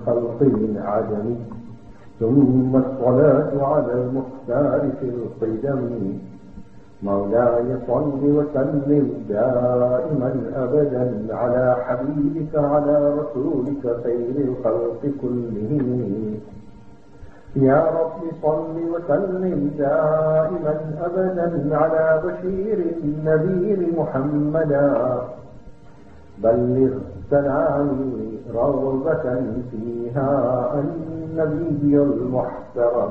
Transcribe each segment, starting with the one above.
الخلق العدم ثم الصلاة على المختار في القدم مولاي صل وسلم دائما أبدا على حبيبك على رسولك خير الخلق كلهم يا رب صل وسلم دائما أبدا على بشير النذير محمدا بلغ سلامي روضة فيها النبي المحترم.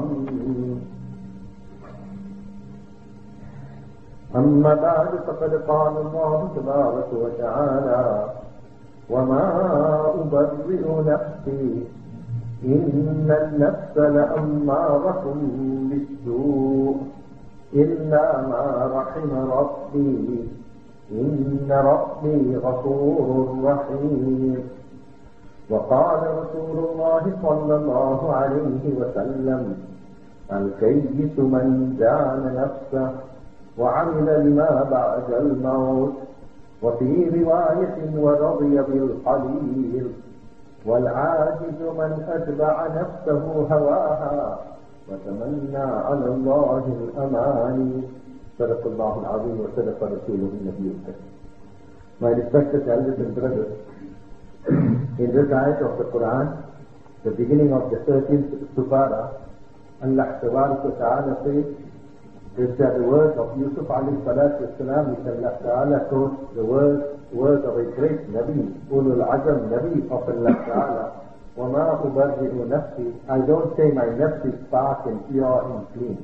أما بعد فقد قال الله تبارك وتعالى وما أبرئ نفسي إن النفس لأمارة بالسوء إلا ما رحم ربي إن ربي غفور رحيم. وقال رسول الله صلى الله عليه وسلم الكيس من دان نفسه وعمل لما بعد الموت. وفي رواية ورضي بالقليل والعاجز من أتبع نفسه هواها وتمنى على الله الأماني. صدق الله العظيم وصدق رسوله النبي الكريم. My respected elders and brothers, in this ayat of the Quran, the beginning of the 13th Supara, Allah Ta'ala says, these are the words of Yusuf alayhi salatu wasalam, which Allah Ta'ala quotes the words of a great Nabi, Ulul Azam Nabi of Allah Ta'ala. وَمَا أُبَرِّئُ نَفْسِي, I don't say my nafs is spark and pure and clean.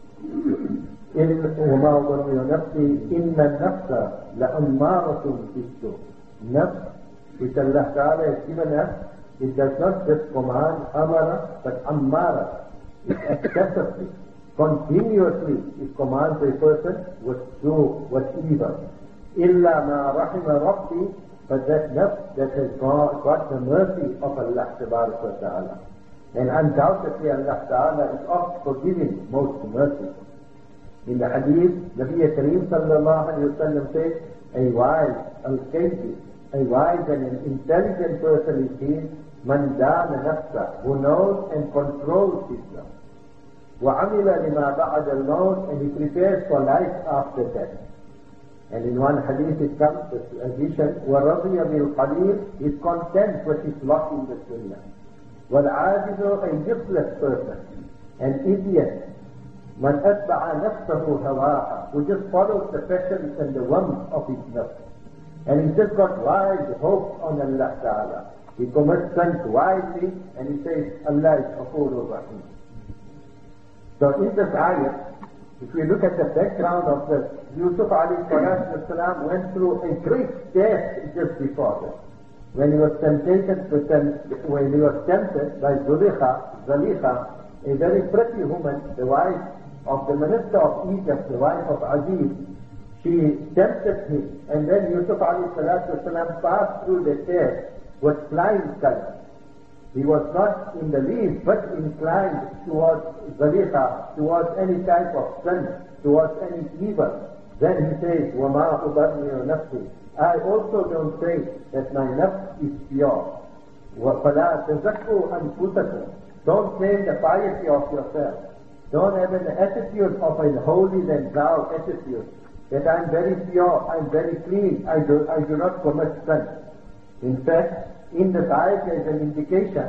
وَمَا أُبَرِّئُ نَفْسِي إِنَّ النَّفْسَ لَأَمَّارَةٌ بِالسُّوءِ. Nafs, which Allah Ta'ala has given us, it does not just command amara, but ammara. It excessively, continuously, it commands a person with with evil. إِلَّا مَا رَحِمَ رَبِّي, but that nafs that has got the mercy of Allah Ta'ala. And undoubtedly Allah Ta'ala is oft forgiving, most merciful. In the hadith, Nabi Kareem sallallahu alayhi wa sallam says, a wise, a wise and an intelligent person is he, man dana nafsa, who knows and controls himself. وَعَمِلَ لِمَا بَعَدَ الْمَوْتِ, and he prepares for life after death. And in one hadith it comes, this addition, وَرَضِيَ بِالْقَلِيلِ, is content with his lot in this dunya. وَالْعَاجِزُ, a useless person, an idiot, مَنْ أَتْبَعَ نَفْسَهُ هَوَاهَا, who just follows the passions and the whims of his nafs. And he just got wild hopes on Allah Ta'ala. He commits sins wisely and he says, Allah is Ghafurur Rahim. So in this ayat, if we look at the background of this, Yusuf alayhi salam went through a great test just before this. When he was tempted by Zulikha, a very pretty woman, the wife of the minister of Egypt, the wife of Aziz, she tempted him, and then Yusuf alayhi salam passed through the test with flying colors. He was not in the least but inclined towards Zulikha, towards any type of sin, towards any evil. Then he says, وَمَا أُبَرِّئُ نَفْسِي, I also don't say that my nafs is pure. وَفَلَا تَزَكُّوا أَنفُسَكُمْ, don't claim the piety of yourself. Don't have an attitude of a holy and thou attitude, that I'm very pure, I'm very clean, I do not commit sin. In fact, in this ayat there is an indication.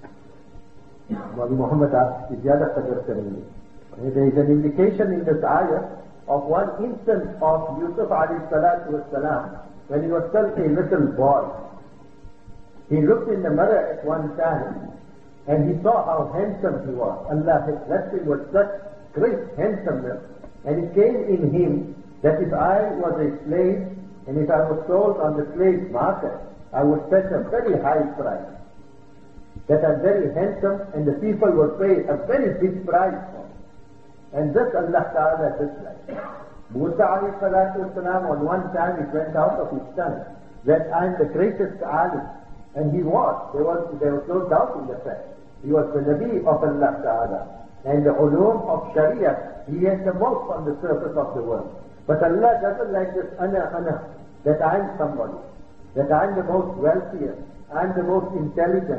There is an indication in this ayat of one instance of Yusuf alayhi salatu wasalam, when he was still a little boy. He looked in the mirror at one time and he saw how handsome he was. Allah had blessed him with such great handsomeness, and it came in him that if I was a slave and if I was sold on the slave market, I would fetch a very high price. That I'm very handsome and the people would pay a very big price for me. And this Allah Ta'ala disliked. Musa alayhi salatu wasalam, on one time it went out of his tongue that I'm the greatest alim. And he was. There was no doubt in the fact. He was the Nabi of Allah Ta'ala. And the ulum of Sharia, he has the most on the surface of the world. But Allah doesn't like this ana, that I'm somebody, that I'm the most wealthiest, I'm the most intelligent,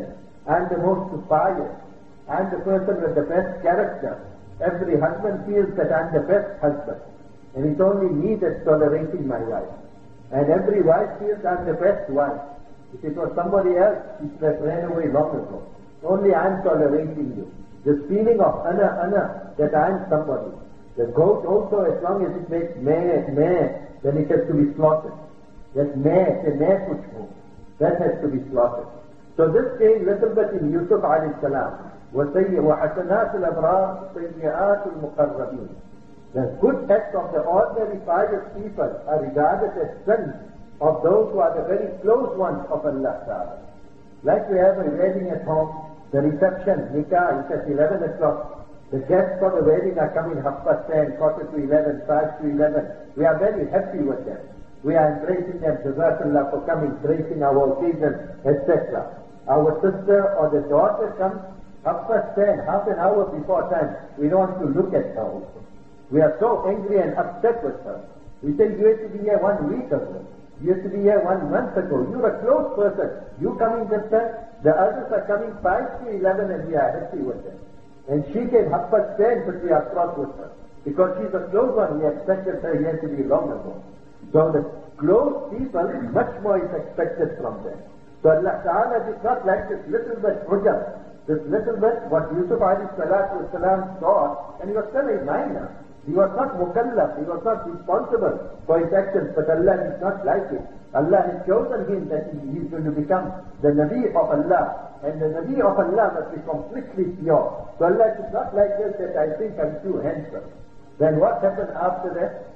and the most pious, and the person with the best character. Every husband feels that I'm the best husband, and it's only me that's tolerating my wife. And every wife feels I'm the best wife. If it was somebody else, she would have ran away long ago. Only I'm tolerating you. This feeling of ana, that I'm somebody. The goat also, as long as it makes meh, then it has to be slaughtered. That meh, the meh pushmo, that has to be slaughtered. So this came little bit in Yusuf alayhi salam. وَحَسَنَاتُ الْأَبْرَارِ سَيِّئَاتُ الْمُقَرَّبِينَ. The good acts of the ordinary pious people are regarded as sins of those who are the very close ones of Allah Ta'ala. Like we have a wedding at home, the reception, nikah, is at 11 o'clock. The guests for the wedding are coming 10:30, 11:45, 5:11. We are very happy with them. We are embracing them, Jazakallah, for coming, gracing our occasion, etc. Our sister or the daughter comes 10:30, half an hour before time. We don't want to look at her also. We are so angry and upset with her. We say, you have to be here 1 week ago. You have to be here 1 month ago. You're a close person. You coming this time, the others are coming 5:11 and we are happy with them. And she came 10:30, but we are cross with her. Because she's a close one, we expected her here to be long ago. So the close people, much more is expected from them. So Allah Ta'ala did not like this little bit hujjah, this little bit what Yusuf alayhi salatu wasalam saw, and he was still a minor. He was not mukallaf, he was not responsible for his actions, but Allah did not like it. Allah has chosen him that he is going to become the Nabi of Allah, and the Nabi of Allah must be completely pure. So Allah did not like this, that I think I'm too handsome. Then what happened after that?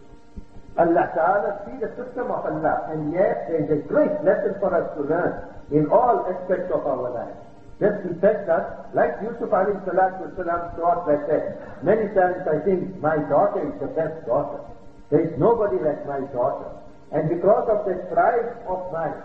Allah Ta'ala see the system of Allah, and yet there is a great lesson for us to learn in all aspects of our life. Just he said that, like Yusuf alayhi salatu wasalam taught like that, many times I think my daughter is the best daughter. There is nobody like my daughter. And because of the pride of mine,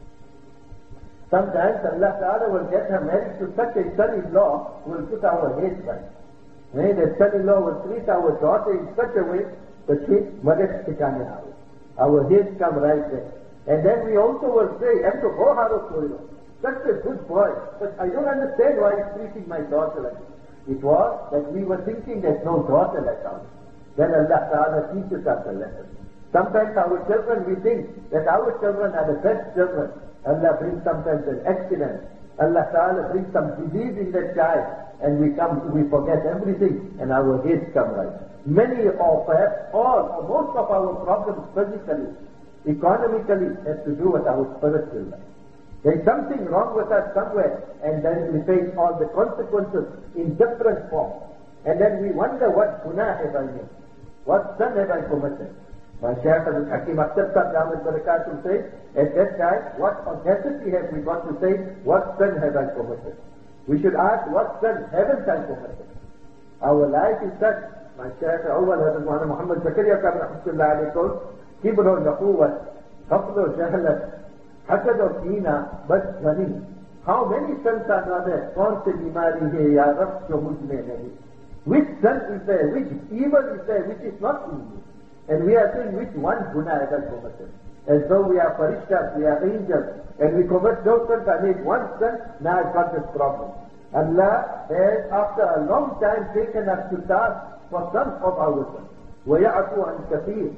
sometimes Allah Ta'ala will get her married to such a son-in-law who will put our heads right. And the son-in-law will treat our daughter in such a way that she madad tikane aaye. Our heads come right there. And then we also will say, "Emto go haro koiro." Such a good boy, but I don't understand why he's treating my daughter like this. It was that we were thinking there's no daughter like ours. Then Allah Ta'ala teaches us a lesson. Sometimes our children, we think that our children are the best children. Allah brings sometimes an accident. Allah Ta'ala brings some disease in that child, and we forget everything, and our heads come right. Many or perhaps all or most of our problems physically, economically, has to do with our spiritual life. There is something wrong with us somewhere, and then we face all the consequences in different forms. And then we wonder, what gunnah have I made? What sin have I committed? My Shaykh Hakim Akhtar Sahib Damat Barakatuh says, at that time, what audacity have we got to say, what sin have I committed? We should ask, what sin haven't I committed? Our life is such. My Shaykh Awwal Hazrat Muhammad Zakaria Khan Rahmatullah alayhi goes, Kibro Naquwat, Hafdo Jahalat, Hasad of Dina, but Ghani. How many sins are not there? Kaun se bimari hai ya Rab jo mujh mein nahi. Which sin is there? Which evil is there? Which is not evil? And we are saying which one gunnah has committed. As though we are farishtas, we are angels, and we commit those sins. I made one sin, now I've got this problem. Allah has, after a long time, taken us to task for some of our sins. وَيَعْفُ عَنْ كَثِيرٍ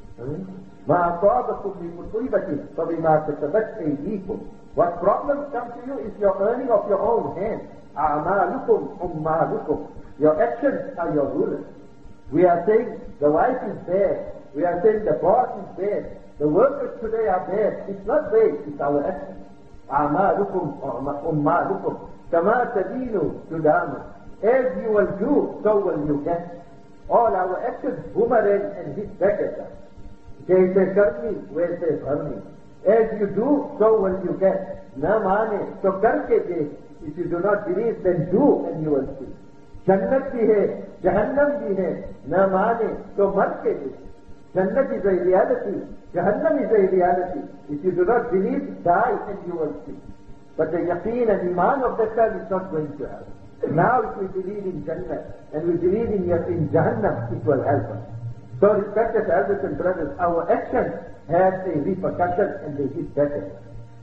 مَا أَصَابَكُم مِّن مُّصِيبَةٍ فَبِمَا كَسَبَتْ أَيْدِيكُم. What problems come to you is your earning of your own hand. أَعْمَالُكُمْ أُمَّالُكُمْ. Your actions are your rulers. We are saying the wife is bad. We are saying the boss is bad. The workers today are bad. It's not bad, it's our actions. أَعْمَالُكُمْ أُمَّالُكُمْ كَمَا تَدِينُ تُدَامُ. As you will do, so will you get. All our actions boomerang and hit back at us. Jaise karni, waise bharni. As you do, so will you get. Na mane, so karke dekh. If you do not believe, then do and you will see. Jannat bhi hai, Jahannam bhi hai. Na mane, so mar ke dekh. Jannat is a reality. Jahannam is a reality. If you do not believe, die and you will see. But the yaqeen and iman of that time is not going to happen. Now if we believe in Jannah and we believe in Jahannam, it will help us. So respected elders and brothers, our actions have a repercussion and they hit better.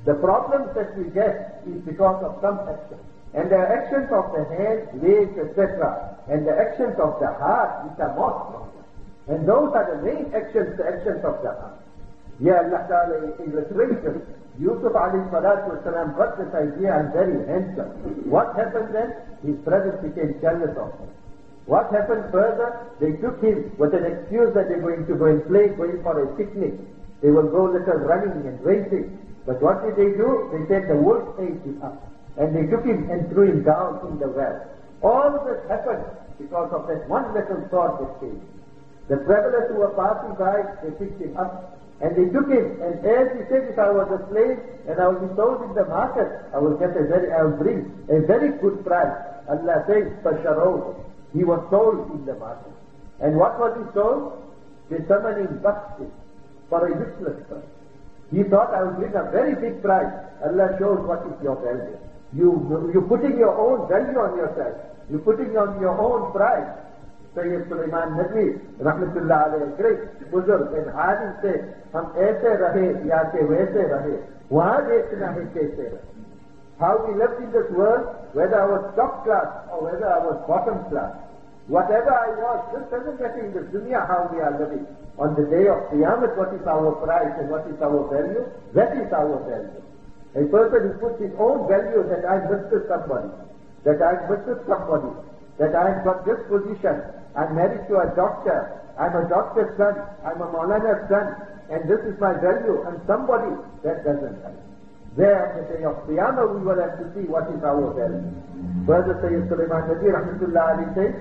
The problems that we get is because of some action. And the actions of the hand, legs, etc., and the actions of the heart, which are more stronger. And those are the main actions, the actions of the heart. Yeah, Allah Ta'ala illustrated. Yusuf alayhi salatu wasalam got this idea and very handsome. What happened then? His brothers became jealous of him. What happened further? They took him with an excuse that they're going to go and play, going for a picnic. They will go little running and racing. But what did they do? They said the wolf ate him up. And they took him and threw him down in the well. All this happened because of that one little thought that came. The travelers who were passing by, they picked him up and they took him. And as he said, if I was a slave and I will be sold in the market, I will bring a very good price. Allah says, Fasharoh. He was sold in the market. And what was he sold? The summoning basket for a useless price. He thought, I will bring a very big price. Allah shows what is your value. You're putting your own value on yourself. You're putting on your own price. Sayyid Sulaiman Nadwi, Rahmatullah alayhi, great Buzurg and Adim said, Hum aise rahe, ya ke waise rahe, wahan dekhna hai kaise rahe. How we lived in this world, whether I was top class or whether I was bottom class. Whatever I was, this doesn't matter in this dunya how we are living. On the day of Qiyamah, what is our price and what is our value? That is our value. A person who puts his own value that I Mr. somebody, that I'm Mr. somebody, that I've got this position, I'm married to a doctor, I'm a doctor's son, I'm a Maulana's son, and this is my value, and somebody, that doesn't happen. There on the day of Qiyamah we will have to see what is our value. Brother Sayyid Sulaiman Nadwi Rahmatullah alayhi says,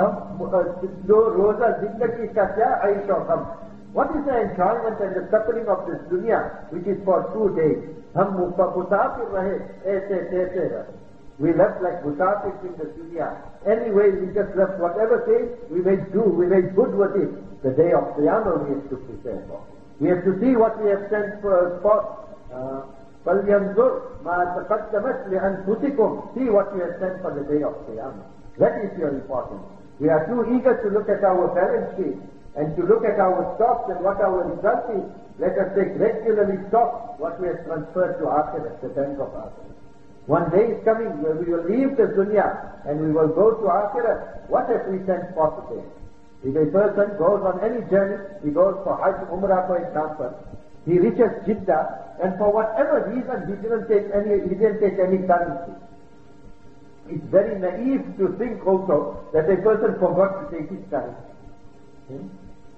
Roza Zindagi ka kya aish aur gham. What is the enjoyment and the suffering of this dunya, which is for 2 days? Hum musafir rahe, aise taise rahe. We left like musafirs in the dunya. Anyway, we just left whatever thing we may do, we may good with it. The day of Qiyamah we have to prepare for. We have to see what we have sent for. فَلْيَنْظُرْ مَا تَقَدَّمَتْ لِأَنفُسِكُمْ. See what you have sent for the day of Qiyamah. That is your importance. We are too eager to look at our balance sheet and to look at our stocks and what our result is. Let us take regularly stock what we have transferred to Akhirat, the bank of Akhirat. One day is coming where we will leave the dunya and we will go to Akhirat. What have we sent for today? If a person goes on any journey, he goes for Hajj, Umrah for example, he reaches Jeddah, and for whatever reason he didn't take any currency. It's very naive to think also that a person forgot to take his currency.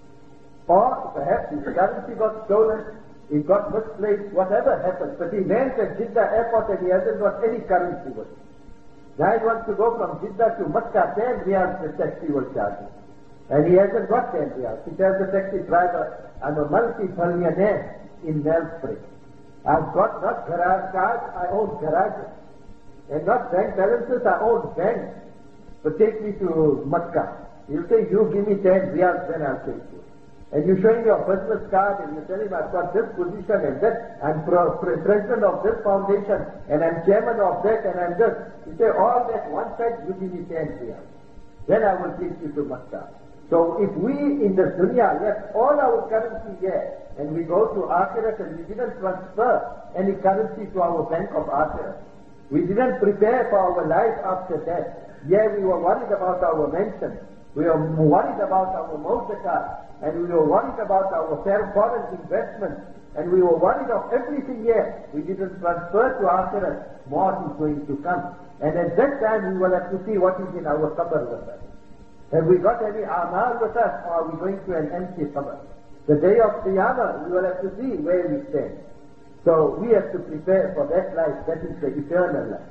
Or perhaps his currency got stolen, he got misplaced, whatever happened, but he lands at Jeddah airport and he hasn't got any currency with him. Now he wants to go from Jeddah to Makkah, 10 riyals the taxi will charge him. And he hasn't got 10 riyals. He tells the taxi driver, I'm a multi-billionaire in Nelspring. I've got not garage cars, I own garages. And not bank balances, I own banks. But take me to Makkah. You say, you give me 10 riyals, then I'll take you. And you show him your business card and you tell him, I've got this position and that, I'm president of this foundation and I'm chairman of that and I'm this. You say, all that one side, you give me 10 riyals. Then I will take you to Makkah. So if we in the dunya left all our currency here and we go to Akhirat and we didn't transfer any currency to our bank of Akhirat, we didn't prepare for our life after death. Yeah, we were worried about our mansion, we were worried about our motor car, and we were worried about our foreign investments, and we were worried of everything here. We didn't transfer to Akhirat. More is going to come. And at that time we will have to see what is in our qabr with us. Have we got any amal with us, or are we going to an empty qabr? The day of Qiyamah, we will have to see where we stand. So we have to prepare for that life, that is the eternal life.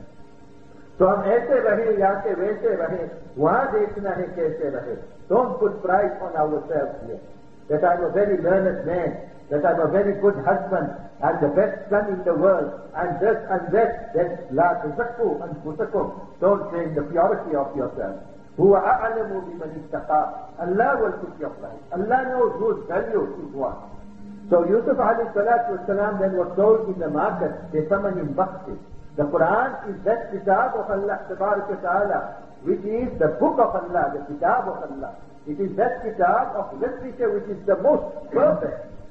So hum aise rahe, ya ke waise rahe, wahan dekhna hai kaise rahe. Don't put pride on ourselves here. That I'm a very learned man, that I'm a very good husband, I'm the best son in the world, I'm this and that. That's la tazakku anfusakum. Don't claim the purity of yourself. Huwa a'lamu biman ittaqa. Allah will put your price. Allah knows whose value is what. So Yusuf alayhi salatu wasalam then was sold in the market, they summon him Bakti. The Quran is that kitab of Allah tabaraka ta'ala, which is the book of Allah, the kitab of Allah. It is that kitab of literature which is the most perfect.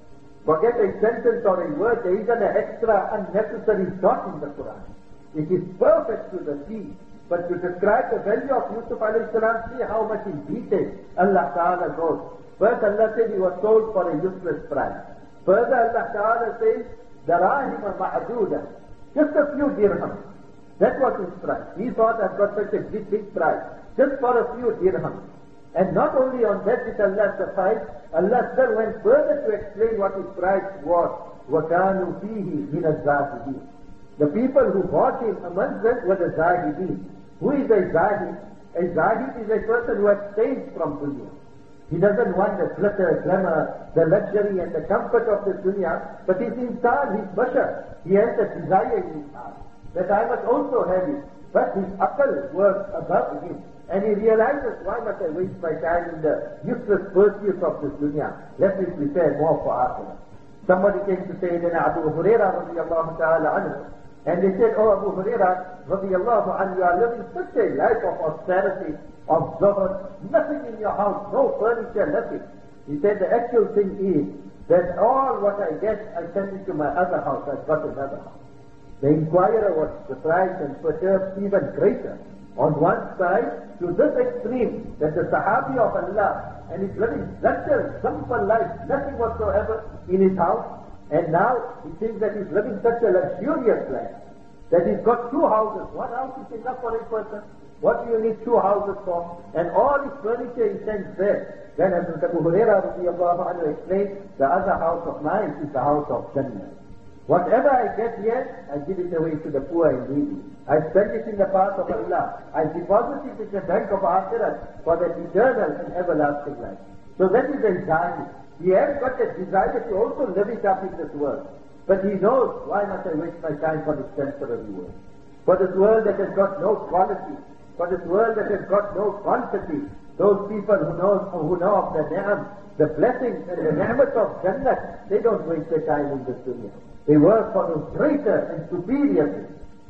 forget a sentence or a word, there isn't an extra unnecessary dot in the Quran. It is perfect to the T. But to describe the value of Yusuf alayhi salam, see how much in detail Allah Ta'ala goes. First Allah said he was sold for a useless price. Further Allah Ta'ala says, Darahim ma'aduda, just a few dirhams. That was his price. He thought I've got such a big price, just for a few dirhams. And not only on that did Allah suffice, Allah still went further to explain what his price was. وَكَانُوا فِيهِ مِنَ الزَّاهِدِينَ. The people who bought him amongst them were the Zahideen. Who is a Zahid? A Zahid is a person who abstains from dunya. He doesn't want the glitter, glamour, the luxury and the comfort of the dunya, but his insan, his bashar, he has a desire in his heart that I must also have it. But his aql works above him. And he realizes, why must I waste my time in the useless pursuit of this dunya? Let me prepare more for akhirah. Somebody came to Sayyidina Abu Hurairah radiallahu ta'ala anhu, and they said, oh Abu Hurairah radiallahu anhu, you are living such a life of austerity, of zuhud, nothing in your house, no furniture, nothing. He said, the actual thing is that all what I get, I send it to my other house. I've got another house. The inquirer was surprised and perturbed even greater. On one side, to this extreme, that the Sahabi of Allah, and he's living such a simple life, nothing whatsoever in his house, and now he thinks that he's living such a luxurious life, that he's got two houses. One house is enough for a person. What do you need two houses for? And all his furniture he sends there. Then as Abu Hurairah radiallahu anhu explained, the other house of mine is the house of Jannah. Whatever I get here, I give it away to the poor and needy. I spend it in the path of Allah. I deposit it in the bank of Akhirat for the eternal and everlasting life. So that is a Zahid. He has got a desire to also live it up in this world. But he knows, why must I waste my time for this temporary world? For this world that has got no quality, for this world that has got no quantity, those people who know of the ni'am, the blessings and the ni'mat of Jannah, they don't waste their time in this dunya. They work for those greater and superior things.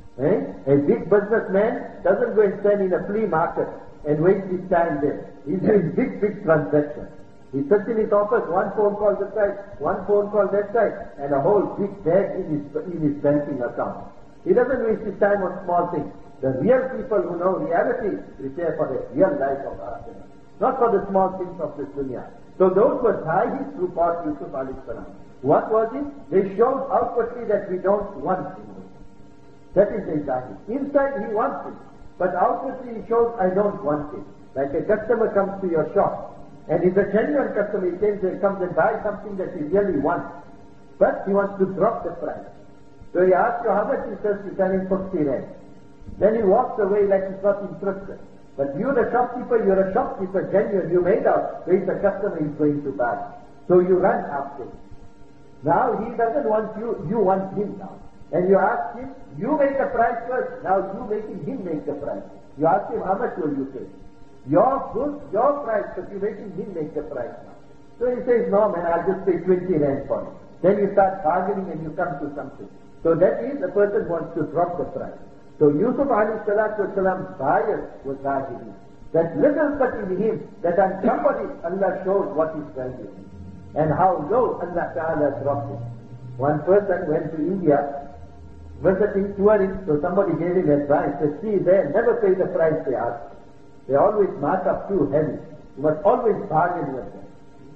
A big businessman doesn't go and stand in a flea market and waste his time there. He's doing big transactions. He sits in his office, one phone call this side, one phone call that side, and a whole big bag in his banking account. He doesn't waste his time on small things. The real people who know reality prepare for the real life of Akhirah, not for the small things of this dunya. So those were Zahid who bought Yusuf alayhi salam. What was it? They showed outwardly that we don't want him. That is a Zahid. Inside he wants it, but outwardly he shows, I don't want it. Like a customer comes to your shop, and he's a genuine customer. He comes and buys something that he really wants, but he wants to drop the price. So he asks you how much. He says, you tell him 50 rand. Then he walks away like he's not interested. But you, the shopkeeper, you're a shopkeeper, genuine. You made out where the customer is going to buy. So you run after him. Now he doesn't want you, you want him now. And you ask him, you make the price first. Now you making him make the price. You ask him, how much will you pay? Your goods, your price, but you're making him make the price now. So he says, no man, I'll just pay 20 rand for it. Then you start bargaining and you come to something. So that is, the person wants to drop the price. So Yusuf alayhi salatu wasalam's bias was Zahidi. That little but in him, that on somebody Allah showed what is value and how low Allah Ta'ala dropped it. One person went to India visiting tourists, so somebody gave him advice, said, see, they never pay the price they ask. They always mark up too heavy. You must always bargain with them.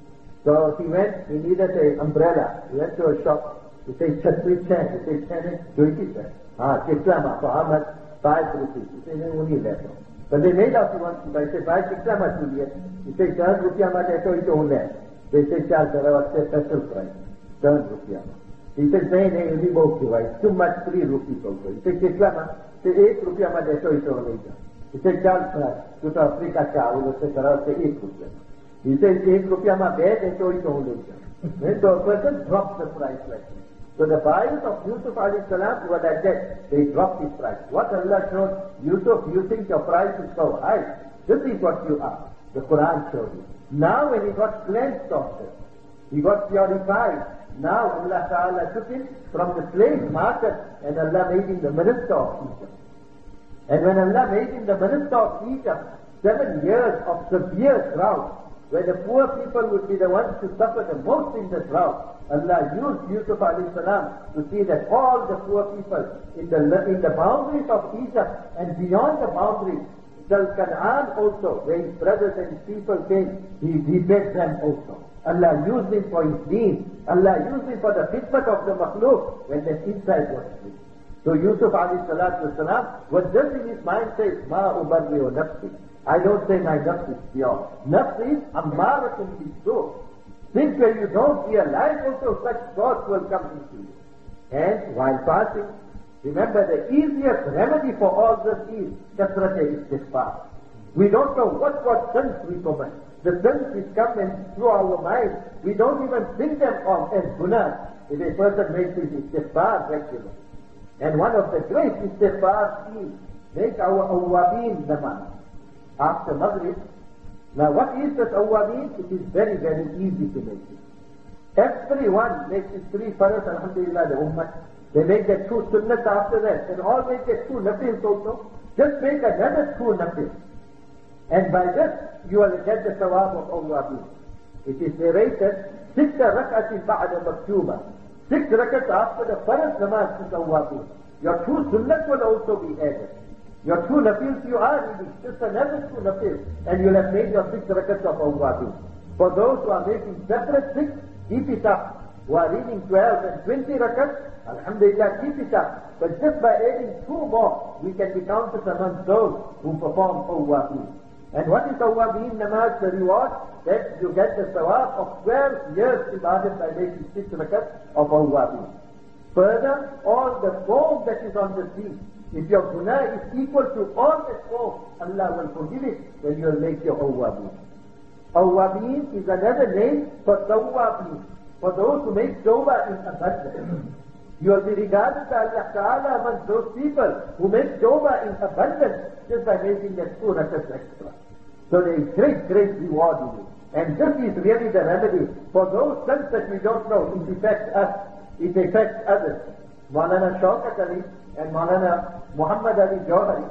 So he went, he needed an umbrella. He went to a shop. He said, Chatri Chan. He said, Chan, 20 cents. Chiklama, for how much? 5 rupees. He said, no, only that. But they made out he wants to buy. He said, 5 Chiklama to get. He said, 10 rupiah I told you to own that. They said, Chal, sir, I was special price. 10 rupiah. He said, no, you won't give it. Too much, 3 rupees also. He said, Chiklama. He said, 8 rupiah I told you to own it. He said, Chal, sir, to Africa, Chal, he said, 8 rupiah. He said, 8 rupiah I bet, I told you to own it. Then the person drops the price like that. So the buyers of Yusuf alayhi salam were like that. They dropped his price. What Allah showed, Yusuf, you think your price is so high. This is what you are. The Quran showed you. Now when he got cleansed of this, he got purified. Now Allah Ta'ala took him from the slave market and Allah made him the minister of Egypt. And when Allah made him the minister of Egypt, 7 years of severe drought, where the poor people would be the ones to suffer the most in the drought, Allah used Yusuf alayhi salam to see that all the poor people in the boundaries of Egypt and beyond the boundaries, Canaan also, where his brothers and his people came, he fed them also. Allah used him for his deen. Allah used him for the khidmat of the makhluk when the inside was free. So Yusuf alayhi salatu wasalam was just in his mind says, Ma ubarri'u nafsi. I don't say my nafs is pure. Nafs is ammaratun bis-su'. Things where you don't realize also such thoughts will come into you. And while fasting, remember the easiest remedy for all this is kasrat istighfar. We don't know what sins we commit. The sins which come in through our mind, we don't even think them of as gunas. If a person makes his istighfar regularly. And one of the great istighfar is make our awwabin namaz after Maghrib. Now what is this awwabin? It is very, very easy to make it. Everyone makes his 3 faras, alhamdulillah, the ummah. They make their 2 sunnats after that, and all make their 2 nafils also. Just make another 2 nafils. And by this, you will get the sawab of awwabin. It is narrated, 6 rak'atin ba'da maktuba. 6 rak'ats after the faras namaz is awwabin. Your 2 sunnats will also be added. Your 2 nafils you are reading, just another 2 nafils, and you'll have made your 6 rakats of awwabin. For those who are making separate 6, keep it up. Who are reading 12 and 20 rakats, alhamdulillah, keep it up. But just by adding 2 more, we can be counted among those who perform awwabin. And what is awwabin namaz, the reward? That you get the sawab of 12 years ibadat by making 6 rakats of awwabin. Further, all the foam that is on the sea, if your guna is equal to all the foam, Allah will forgive it when you will make your awwabin. Awwabin is another name for tawwabin, for those who make tawbah in abundance. You will be regarded by Allah Ta'ala among those people who make tawbah in abundance just by making that 2 rakats extra. So there is great, great reward in it. And this is really the remedy for those sins that we don't know. It affects us, it affects others. Maulana Shaukat Ali and Maulana Muhammad Ali Jawhari,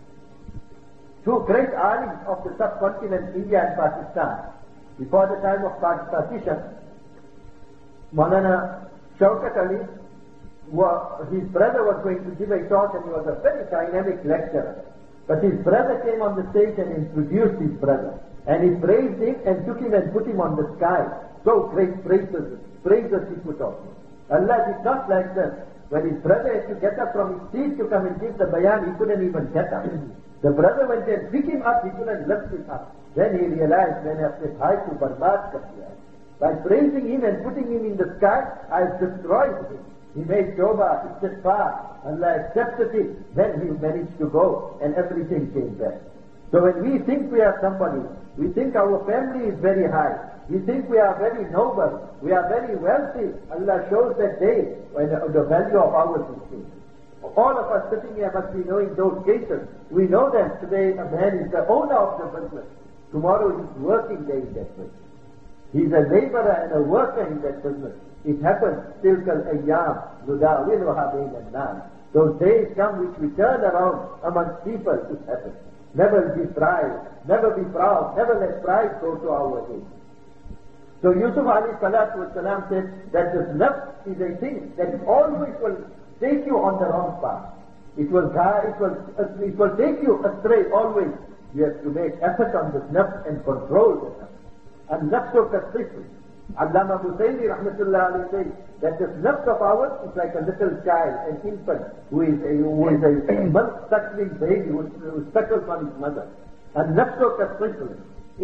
2 great alims of the subcontinent, India and Pakistan. Before the time of partition, Maulana Shaukat Ali, his brother was going to give a talk and he was a very dynamic lecturer. But his brother came on the stage and introduced his brother. And he praised him and took him and put him on the sky. So great praises he put on him. Allah did not like that. When his brother had to get up from his seat to come and give the bayan, he couldn't even get up. The brother went and picked him up, he couldn't lift him up. Then he realized, when I said, "Bhai tu barbaad kar diya." By praising him and putting him in the sky, I destroyed him. He made tawbah, istighfar, Allah accepted it. Then he managed to go and everything came back. So when we think we are somebody, we think our family is very high, we think we are very noble, we are very wealthy, Allah shows that day when the value of ours is seen. All of us sitting here must be knowing those cases. We know that today a man is the owner of the business. Tomorrow he's working there in that business. He's a laborer and a worker in that business. It happens, tilkal ayyam nudawiluha bayna an-nas. Those days come which we turn around amongst people, it happens. Never be proud, never be proud, never let pride go to our head. So Yusuf alayhi salatu wasalam said that this nafs is a thing that always will take you on the wrong path. It will take you astray always. You have to make effort on this nafs and control the nafs. And nafsu kasrifu. Allama Husayni rahmatullah alayhi says that this nafs of ours is like a little child, an infant who is a month-suckling baby who suckles on his mother. And nafsu kasrifu.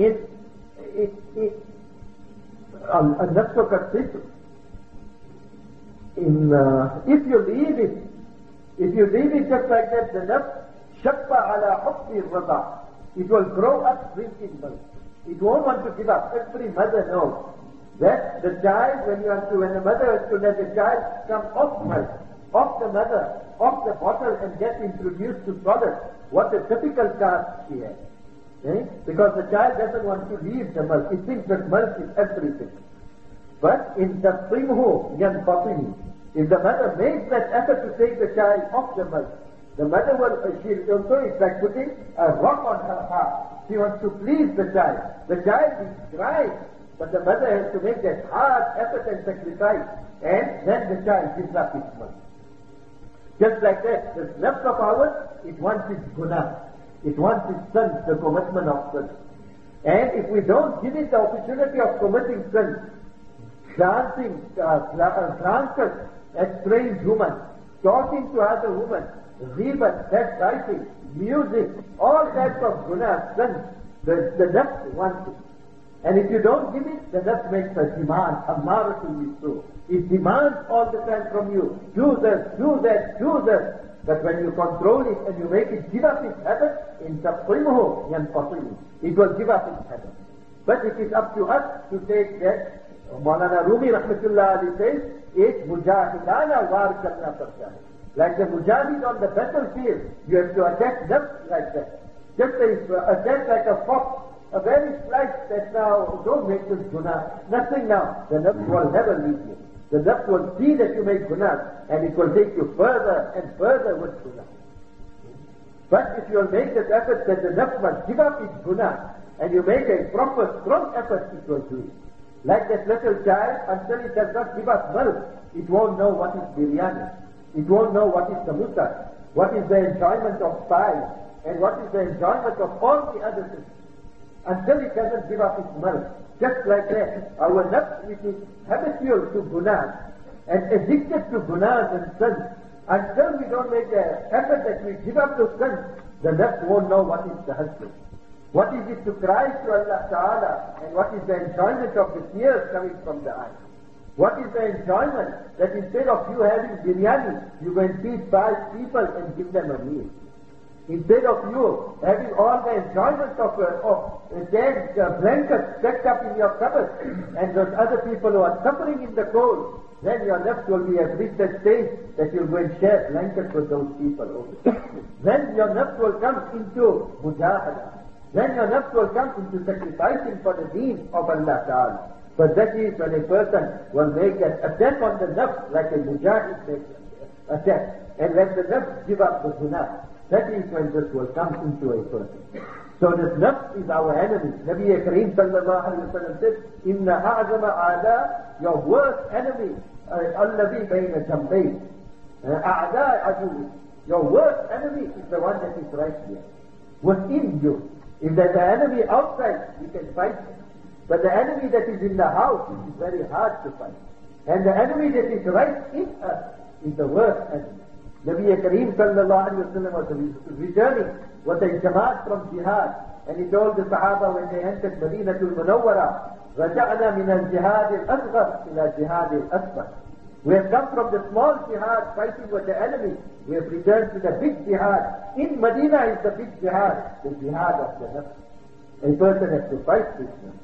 النفس كالطفل. If you leave it just like that, the nafs shabba ala hubbi rada. It will grow up drinking milk. It won't want to give up. Every mother knows that the child, when the mother has to let the child come off milk, off the mother, off the bottle and get introduced to solid, what a typical task she has. Because the child doesn't want to leave the milk. He thinks that milk is everything. But in tafrimhu yanfatimi, if the mother makes that effort to take the child off the milk, the mother it's like putting a rock on her heart. She wants to please the child. The child is crying. But the mother has to make that hard effort and sacrifice, and then the child gives up its milk. Just like that, this nafs of ours, it wants its guna. It wants its sins, the commitment of sin. And if we don't give it the opportunity of committing sin, dancing, drunkards, estranged women, talking to other women, ribat, backbiting, music, all types of guna, sins, the nafs wants it. And if you don't give it, the nafs makes a demand, ammaratul bisu. It demands all the time from you, do this, do that, do this. But when you control it and you make it give up its habit, in taqrimuhu yanfasilu, it will give up its habit. But it is up to us to take that. Maulana Rumi rahmatullah alayhi says, "Ek mujahidana war karna padta hai." Like the mujahid on the battlefield, you have to attack nafs like that. Just attack like a fox. A very slight that now, don't make this guna. Nothing now. The nafs will never leave you. The nafs will see that you make guna, and it will take you further and further with guna. But if you will make that effort that the nafs must give up its guna, and you make a proper, strong effort, it will do it. Like that little child, until it does not give up milk, it won't know what is biryani. It won't know what is samosa, what is the enjoyment of pie, and what is the enjoyment of all the other things. Until it doesn't give up its milk. Just like that, our nafs, which is habitual to gunas and addicted to gunas and sins, until we don't make the effort that we give up those sins, the nafs won't know what is tahajjud. What is it to cry to Allah Ta'ala, and what is the enjoyment of the tears coming from the eyes? What is the enjoyment that instead of you having biryani, you go and feed 5 people and give them a meal? Instead of you having all the enjoyment of blankets stacked up in your cupboard, and those other people who are suffering in the cold, then your nafs will be at reached that stage that you'll go and share blankets with those people. Then your nafs will come into mujahada. Then your nafs will come into sacrificing for the deen of Allah Ta'ala. So that is when a person will make an attack on the nafs like a mujahid makes attack, and let the nafs give up the guna. That is when this will come into a person. So this nafs is our enemy. Nabi Kareem sallallahu alayhi wa sallam said, "Inna a'zama a'la," your worst enemy, alladhi bayna jambayn. A'la adu. Your worst enemy is the one that is right here, within you. If there's an enemy outside, you can fight him. But the enemy that is in the house is very hard to fight. And the enemy that is right in us is the worst enemy. Nabi Kareem sallallahu alayhi wa sallam was returning with a jamaat from jihad, and he told the Sahaba when they entered Madinatul Munawwara, رَجَعْنَا مِنَ الْجِهَادِ الْأَصْغَرِ إِلَى جِهَادِ الْأَكْبَرِ. We have come from the small jihad fighting with the enemy. We have returned to the big jihad. In Medina is the big jihad, the jihad of the nafs. A person has to fight this nafs.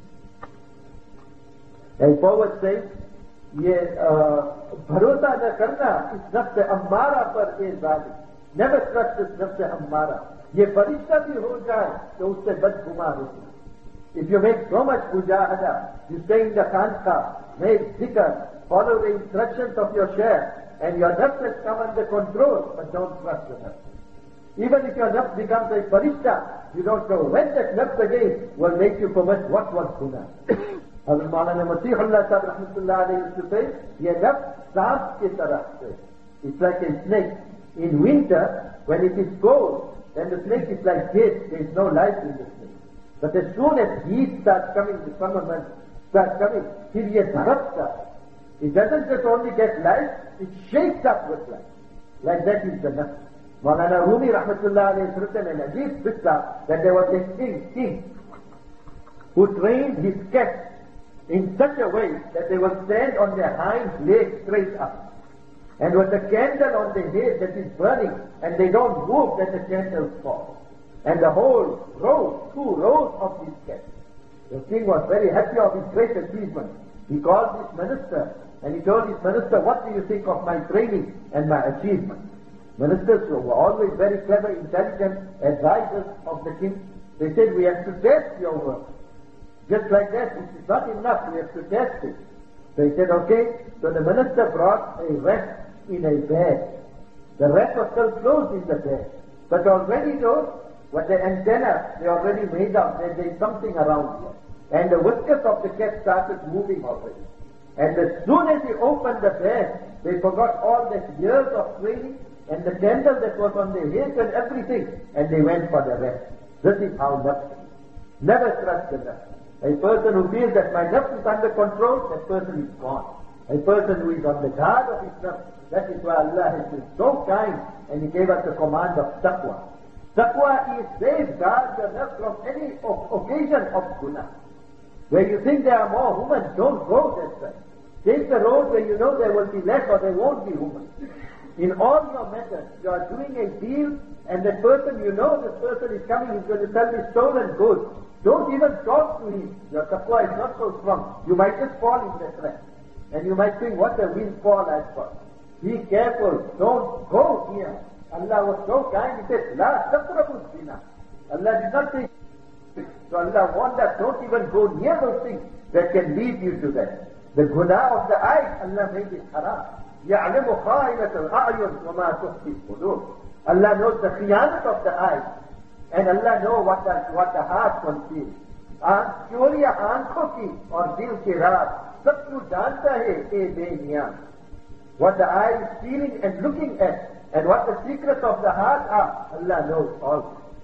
A poet says, ये भरोसा न करना इस नफ्स अम्मारा पर ए जालिम, never trust this nafs Ammara. ये फरिश्ता भी हो जाए तो उससे बदगुमान होना. If you make so much mujahada, you stay in the khanqa, make dhikr, follow the instructions of your shaykh, and your nafs has come under control, but don't trust the nafs. Even if your nafs becomes a farishta, you don't know when that nafs again will make you commit what was guna. Hazrat Maulana Masihullah Sahib rahmatullah alayhi used to say, ye nafs saans ki tarah se. It's like a snake. In winter, when it is cold, then the snake is like dead. There is no life in the snake. But as soon as heat starts coming, the summer months start coming, till ye dharak starts. It doesn't just only get life, it shakes up with life. Like that is the nafs. Maulana Rumi rahmatullah alayhi has written an hadith qissa that there was a king who trained his cats in such a way that they will stand on their hind legs straight up. And with a candle on their head that is burning, and they don't move, that the candles fall. And the whole row, 2 rows of these cats. The king was very happy of his great achievement. He called his minister, and he told his minister, what do you think of my training and my achievement? Ministers were always very clever, intelligent advisors of the king. They said, we have to test your work. Just like that, it is not enough, we have to test it. So he said, okay. So the minister brought a rat in a bag. The rat was still closed in the bag. But already those, with the antenna, they already made up, there's something around here. and the whiskers of the cat started moving already. And as soon as he opened the bed, they forgot all the years of training and the candle that was on their heads and everything, and they went for the rest. This is how nafs is. Never trust the nafs. A person who feels that my nafs is under control, that person is gone. A person who is on the guard of his nafs, that is why Allah has been so kind and He gave us the command of taqwa. Taqwa is safeguard the nafs from any occasion of guna. Where you think there are more humans, don't go that way. Take the road where you know there will be less or there won't be humans. In all your methods, you are doing a deal and that person, you know this person is coming, he's going to sell me stolen goods. Don't even talk to him. Your taqwa is not so strong. You might just fall in that trap. And you might think, what a windfall I've got. Be careful. Don't go here. Allah was so kind. He said, La taqrabu zina. Allah did not say. So Allah warned us, don't even go near those things that can lead you to that. The guna of the eyes, Allah made it haram. يَعْلَمُ خَائِنَةَ الْأَعْيُنِ وَمَا تُخْفِي الصُّدُورِ. Allah knows the khiyanat of the eyes. And Allah knows what the heart conceals. चोरी आंखों की और दिल के राज सब कुछ जानता है ए बेनियां. What the eye is feeling and looking at, and what the secrets of the heart are, Allah knows all.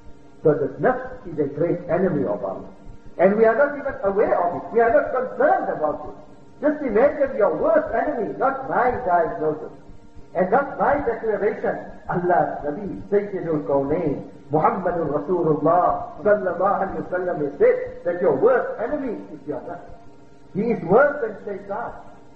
So the nafs is a great enemy of Allah. And we are not even aware of it. We are not concerned about it. Just imagine your worst enemy, not my diagnosis, and not my declaration. Allah's Nabi, Sayyidul Kawnain, Muhammadur Rasulullah, sallallahu alayhi wa sallam, has said that your worst enemy is your nafs. He is worse than shaitan.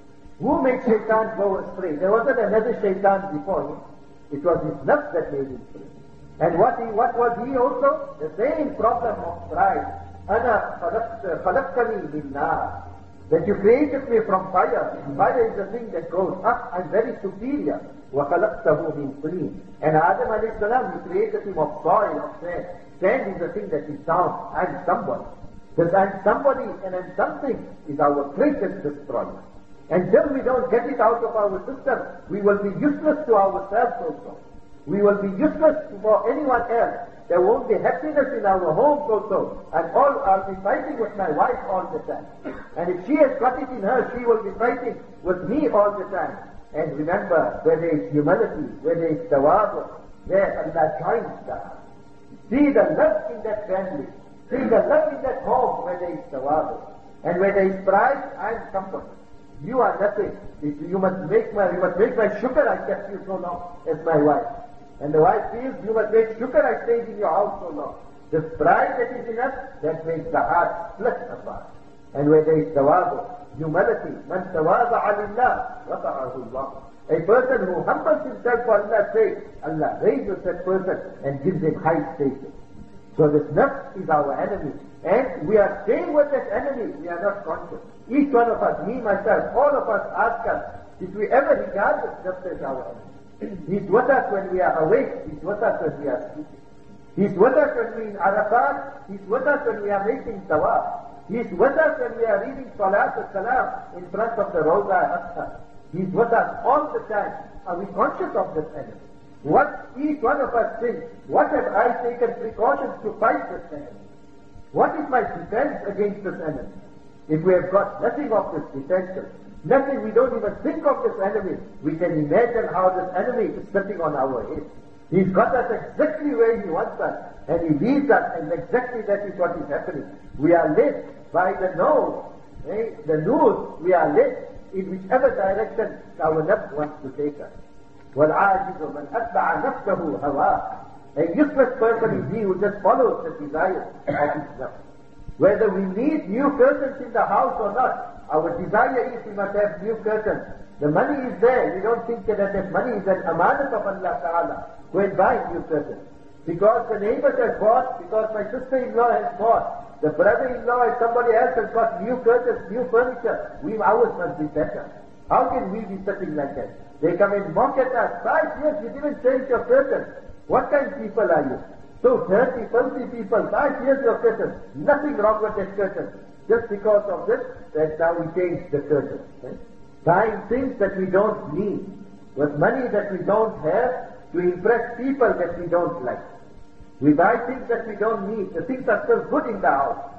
Who made shaitan go astray? There wasn't another shaitan before him. It was his nafs that made him astray. And what was he also? The same problem of pride. Ana khalaqtani min nar. That you created me from fire. Fire is the thing that goes up. I'm very superior. وَخَلَقْتَهُ مِنْ طِينٍ. And Adam alayhi salam, you created him of soil, of sand. Sand is the thing that is down. I'm somebody. That I'm somebody and I'm something is our greatest destroyer. Until we don't get it out of our system, we will be useless to ourselves also. We will be useless for anyone else. There won't be happiness in our homes also. And I'll be fighting with my wife all the time. And if she has got it in her, she will be fighting with me all the time. And remember, where there is humility, where there is tawadu, there Allah joins the heart. See the love in that family. See the love in that home where there is tawadu. And where there is pride, I am somebody. You are nothing. You must make my sugar I kept you so long as my wife. And the wife feels, you must make sugar I stayed in your house so long. The pride that is in us, that makes the heart split apart. And where there is tawadu, humility, man tawada'a lillah, rafa'ahu Allah. A person who humbles himself for Allah's sake, Allah raises that person and gives him high status. So this nafs is our enemy. And we are staying with that enemy, we are not conscious. Each one of us, me, myself, all of us ask us, if we ever regard this nafs as our enemy. He's with us when we are awake, He's with us when we are sleeping. He's with us when we are in Arafat, He's with us when we are making tawaf. He's with us when we are reading Salat al-Salam in front of the Rawza al-Aqsa. He's with us all the time. Are we conscious of this enemy? What each one of us thinks, what have I taken precautions to fight this enemy? What is my defense against this enemy? If we have got nothing of this defense, nothing, we don't even think of this enemy, we can imagine how this enemy is sitting on our head. He's got us exactly where he wants us, and he leads us, and exactly that is what is happening. We are led by the nose, the nose, we are led in whichever direction our nafs wants to take us. وَالْعَاجِزُ مَنْ أَتْبَعَ نَفْسَهُ هَوَاهُ. A useless person is he who just follows the desires of his nafs. Whether we need new curtains in the house or not, our desire is we must have new curtains. The money is there. We don't think that money is an amanat of Allah Ta'ala. Go and buy new curtains. Because the neighbors have bought, because my sister-in-law has bought, the brother-in-law and somebody else has got new curtains, new furniture, ours must be better. How can we be sitting like that? They come and mock at us. 5 years you didn't change your curtains. What kind of people are you? So dirty, filthy people. 5 years your curtains. Nothing wrong with that curtain. Just because of this, that now we change the curtain. Buying things that we don't need, with money that we don't have, to impress people that we don't like. We buy things that we don't need. The things are still good in the house.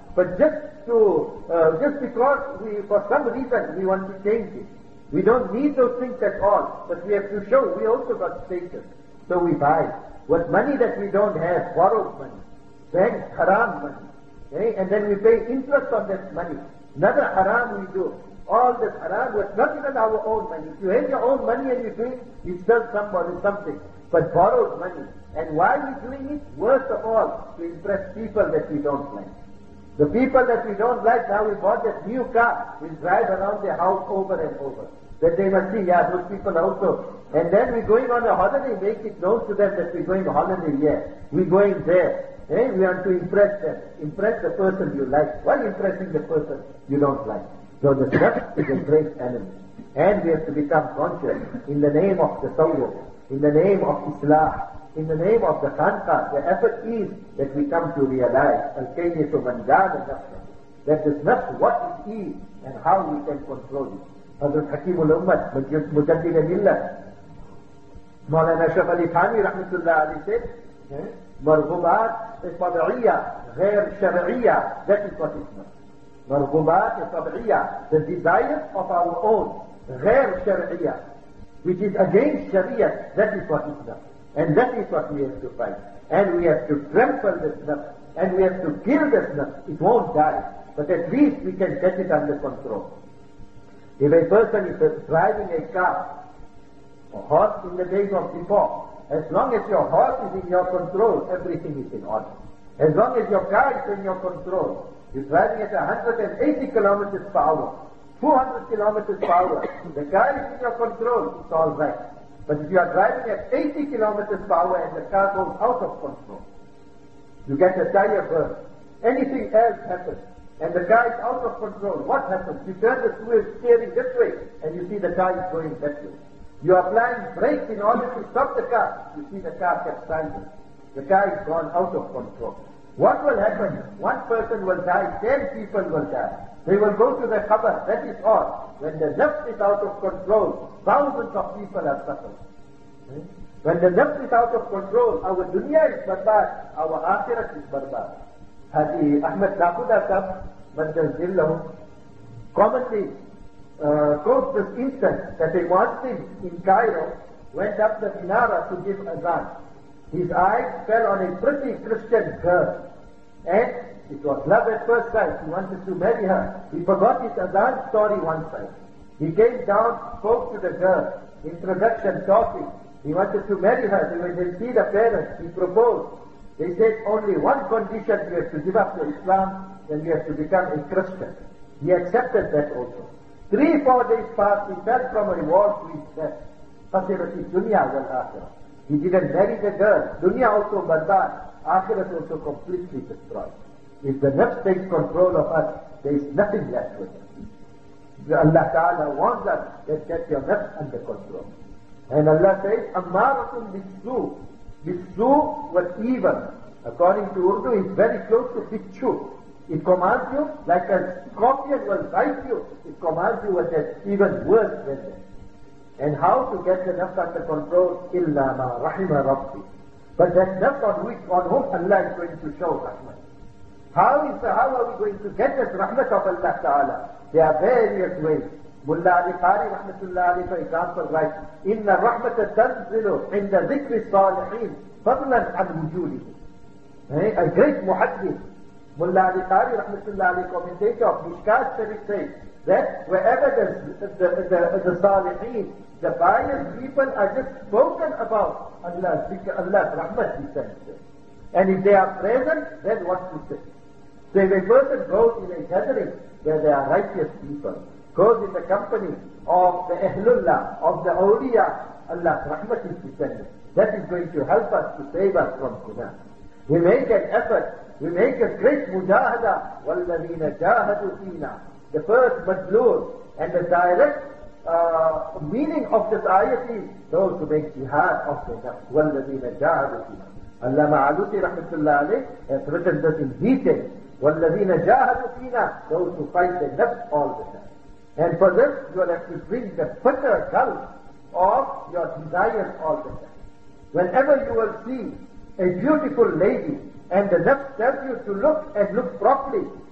but just because for some reason we want to change it. We don't need those things at all, but we have to show we also got status. So we buy. With money that we don't have, borrowed money, bank haram money, okay? And then we pay interest on that money. Another haram we do. All this haram was not even our own money. If you have your own money and you sell somebody something, but borrowed money. And why are we doing it? Worst of all, to impress people that we don't like. The people that we don't like, now we bought that new car, we drive around their house over and over. That they must see, yeah, those people also. And then we're going on a holiday, make it known to them that we're going on holiday here. We're going there. Eh? We want to impress them. Impress the person you like. Why impressing the person you don't like? So the nafs is a great enemy. And we have to become conscious in the name of the tasawwuf, in the name of Islah, in the name of the khanqa. The effort is that we come to realize al-kaynisu man dana nafsa, that this nafs, what it is and how we can control it. Hazrat Hakim al-Ummat, Mujaddid al-Millah, Maulana Ashraf Ali Thani rahmatullah alayhi said, marghubat tabi'iyya, ghair shar'iyya, that is what is nafs. Marghubat tabi'iyya, the desires of our own, ghair shar'iyya, which is against Sharia, that is what is nafs. And that is what we have to fight. And we have to trample this nafs. And we have to kill this nafs. It won't die. But at least we can get it under control. If a person is driving a car, a horse in the days of before, as long as your horse is in your control, everything is in order. As long as your car is in your control, you're driving at 180 kilometers per hour, 200 kilometers per hour, the car is in your control, it's all right. But if you are driving at 80 kilometers per hour and the car goes out of control, you get a tire burst, anything else happens, and the car is out of control, what happens? You turn the steering this way, and you see the car is going that way. You are applying brakes in order to stop the car, you see the car capsizing. The car is gone out of control. What will happen? One person will die, 10 people will die. They will go to the qabr, that is all. When the nafs is out of control, thousands of people are suffering. When the nafs is out of control, our dunya is barbad, our akhirat is barbad. Haji Ahmed Naquda Sahib, Majal Zillahu, commonly quotes this instance that a Muslim in Cairo went up the minara to give azan. His eyes fell on a pretty Christian girl, and it was love at first sight. He wanted to marry her. He forgot his azan story one side. He came down, spoke to the girl, introduction, talking. He wanted to marry her. When they see the parents, he proposed. They said only one condition: you have to give up your Islam, then you have to become a Christian. He accepted that also. 3-4 days passed, he fell from a wall to his death. Fasirati dunya wal akhirah. He didn't marry the girl. Dunya also barbad. Akhirat also completely destroyed. If the nafs takes control of us, there is nothing left with us. Allah Ta'ala wants us to get your nafs under control. And Allah says, Ammaratum bisu. Bisu was evil. According to Urdu, it's very close to bichu. It commands you like a scorpion will bite you. It commands you what is even worse than that. And how to get the nafs under control? Illa ma rahima rabbi. But that nafs on whom Allah is going to show rahmah. How are we going to get this rahmat of Allah Ta'ala? There are various ways. Mullah Ali Qari rahmatullah alayhi, for example, writes, Inna rahmata tanzilu inda dhikri salihin fadlan an wujudihi. A great muhaddith, Mullah Ali Qari rahmatullah alayhi, commentator of Mishkat Sharif, says that wherever the salihin, the pious people are just spoken about, Allah's rahmat is sent there. And if they are present, then what to say? So if a person goes in a gathering where there are righteous people, goes in the company of the Ahlullah, of the awliya, Allah's rahmat is descending. That is going to help us to save us from Qur'an. We make an effort, we make a great mujahada, وَالَّذِينَ جَاهَدُوا فِينَا. The first madlur and the direct meaning of this ayat is those who make jihad of the nafs. وَالَّذِينَ جَاهَدُوا فِينَا. Allama Alusi rahmatullah alayh has written this in detail. وَالَّذِينَ جَاهَدُوا فِينَا. Those who fight the nafs all the time. And for this, you will have to bring the bitter gulf of your desires all the time. Whenever you will see a beautiful lady and the nafs tells you to look and look properly,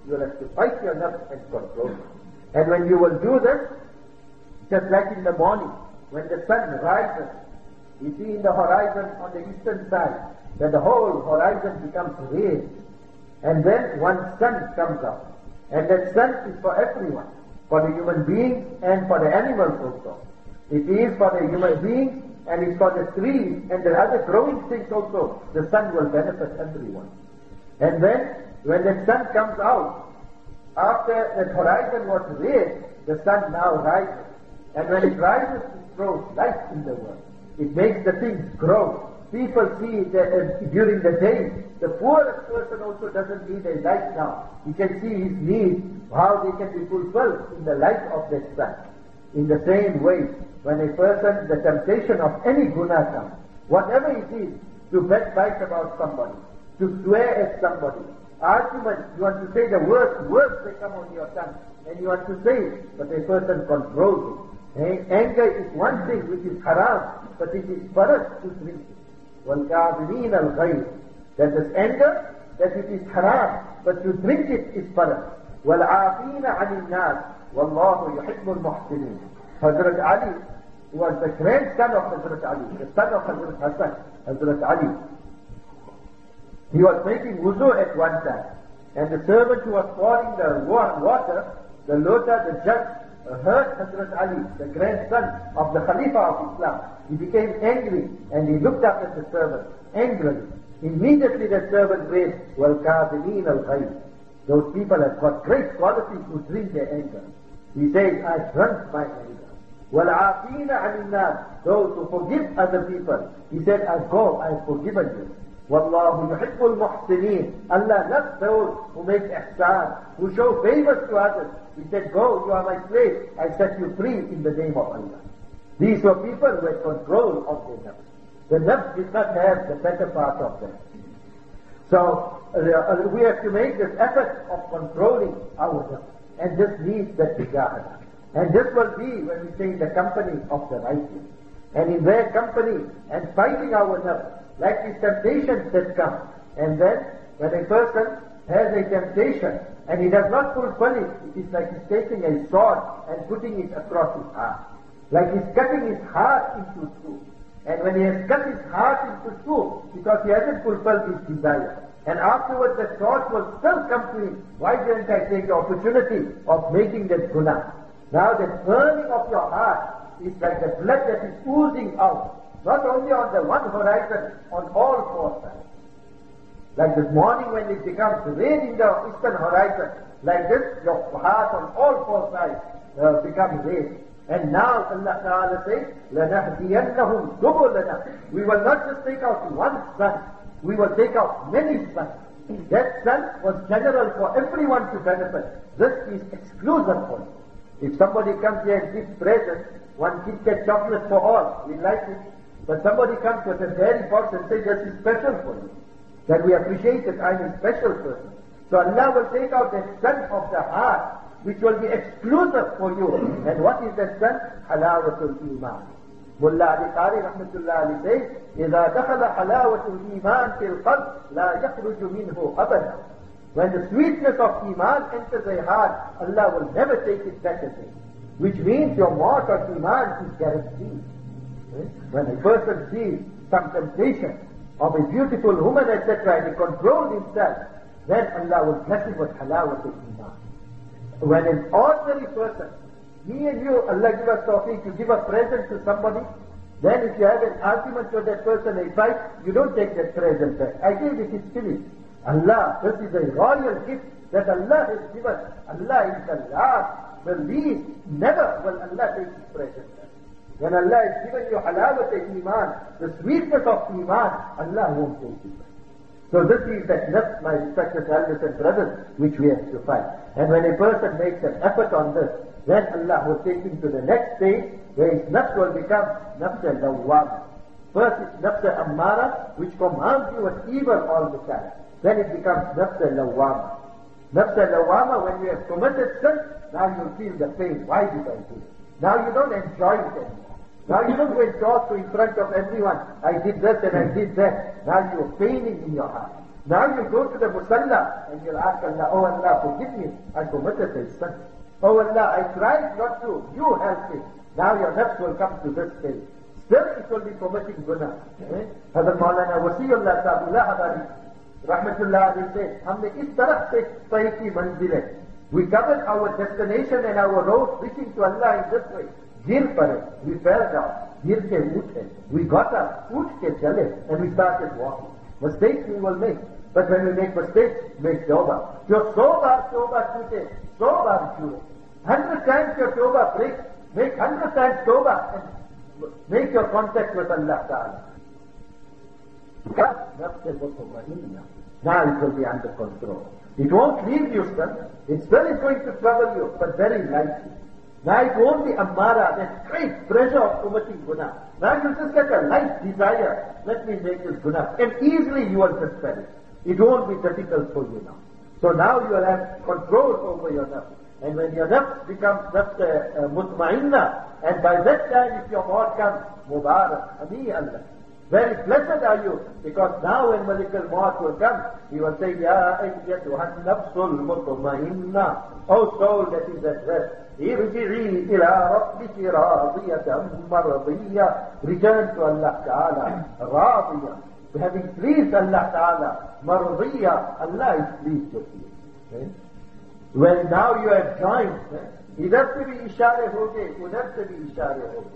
You will have to fight your nafs and control it. And when you will do this, just like in the morning, when the sun rises, you see in the horizon on the eastern side that the whole horizon becomes red. And then one sun comes up. And that sun is for everyone, for the human beings and for the animals also. It is for the human beings and it's for the trees and the other growing things also. The sun will benefit everyone. And then when the sun comes out, after the horizon was red, the sun now rises. And when it rises, it throws light in the world. It makes the things grow. People see that during the day, the poorest person also doesn't need a light now. He can see his needs, how they can be fulfilled in the light of the sun. In the same way, when a person, the temptation of any guna comes, whatever it is, to backbite about somebody, to swear at somebody, argument, you want to say the words they come on your tongue, and you want to say it, but a person controls it. Anger is one thing which is haram, but it is for us to drink it. وَالْكَاظِمِينَ الْغَيْظَ. That this anger, that it is haram, but to drink it is for us. وَالْعَافِينَ عَنِ النَّاسِ وَاللَّهُ يُحِبُّ الْمُحْسِنِينَ. Hazrat Ali, who was the grandson of Hazrat Ali, the son of Hazrat Hassan, Hazrat Ali, he was making wuzu at one time, and the servant who was pouring the water, the lota, the jug, heard Hazrat Ali, the grandson of the Khalifa of Islam. He became angry and he looked up at the servant angrily. Immediately the servant raised, وَالْكَاظِمِينَ الْغَيْظَ. Those people have got great qualities to drink their anger. He says, I drank my anger. وَالْعَافِينَ عَنِ النَّاسِ. Those who forgive other people. He said, I have forgiven you. وَاللَّهُ يُحِبُّ الْمُحْسِنِينَ. Allah loves those who make ihsan, who show favors to others. He said, go, you are my slave. I set you free in the name of Allah. These were people who had control of their nafs. The nafs did not have the better part of them. So, we have to make this effort of controlling our nafs. And this needs that mujahadah. And this will be when we say in the company of the righteous. And in their company and fighting our nafs, like these temptations that come. And then, when a person has a temptation and he does not fulfill it, it is like he's taking a sword and putting it across his heart. Like he's cutting his heart into two. And when he has cut his heart into two, because he hasn't fulfilled his desire, and afterwards the thought will still come to him, why didn't I take the opportunity of making that guna? Now the burning of your heart is like the blood that is oozing out. Not only on the one horizon, on all four sides. Like this morning when it becomes red in the eastern horizon, like this, your heart on all four sides becomes red. And now Allah Ta'ala says, لَنَهْدِيَنَّهُمْ سُبُلَنَا. We will not just take out one sun, we will take out many suns. That sun was general for everyone to benefit. This is exclusive for you. If somebody comes here and gives presents, one Kit Kat chocolate for all, we like it. But somebody comes with a dairy box and says, this is special for you. That we appreciate that I'm a special person. So Allah will take out the sun of the heart, which will be exclusive for you. And what is that sun? Halawatul Iman. Mullah Ali Qari Rahmatullah Ali says, إِذَا دَخَلَ حَلَاوَةُ الْإِيمَانِ فِي الْقَلْبِ لَا يَخْرُجُ مِنْهُ أَبَدًا. When the sweetness of Iman enters a heart, Allah will never take it back again. Which means your mark of Iman is guaranteed. When a person sees some temptation of a beautiful woman, etc., and he controls himself, then Allah will bless him with halawatul iman. When an ordinary person, me and you, Allah give us tawfiq to give a present to somebody, then if you have an argument with that person, a fight, you don't take that present back. I gave it, it's finished. Allah, this is a royal gift that Allah has given. Allah is the last, the least. Never will Allah take his present back. When Allah has given you halawat iman, the sweetness of iman, Allah won't take it. So this is that nafs, my respected elders and brothers, which we have to fight. And when a person makes an effort on this, then Allah will take him to the next stage, where his nafs will become nafs al-lawwama. First it's nafs al-ammara, which commands you with evil all the time. Then it becomes nafs al-lawwama. Nafs al-lawwama, when you have committed sin, now you feel the pain. Why did I do it? Now you don't enjoy it anymore. Now you don't go and talk to in front of everyone, I did this and I did that. Now you're paining in your heart. Now you go to the Musalla and you'll ask Allah, oh Allah, forgive me, I committed a sin. Oh Allah, I tried not to, you help me. Now your nafs will come to this stage. Still it will be committing guna. Hazrat Maulana Wasiullah Sahibullah Habari, Rahmatullah Ali said, हमने इस तरह से सही की मंजिल है. We covered our destination and our road reaching to Allah in this way. Gir pare, we fell down. Gir ke uठे. We got up, uठ ke chale, and we started walking. Mistakes we will make. But when we make mistakes, make tawbah. जो 100 बार tawbah छूटे, 100 बार छूटे. 100 times your tawbah breaks, make 100 times tawbah and make your contact with Allah Ta'ala. Now it will be under control. It won't leave you, son. It still is going to trouble you, but very lightly. Now it won't be ammara, that great pressure of committing guna. Now you just get a light desire, let me make this guna. And easily you will dispel it. It won't be difficult for you now. So now you will have control over your nafs. And when your nafs becomes nafs mutma'inna, and by that time if your maut comes, Mubarak, Ami Allah. Very blessed are you, because now when Malik al-Maut will come, he will say, Ya ayyatuhan nafsul mutma'inna, O soul that is at rest, irji'i ila rabbiki radiyatan maradiyya, return to Allah Ta'ala, radiyya, having pleased Allah Ta'ala, maradiyya, Allah is pleased with you. Okay? When now you have joined, idhar se bhi ishare hoge, udhar se bhi ishare hoge.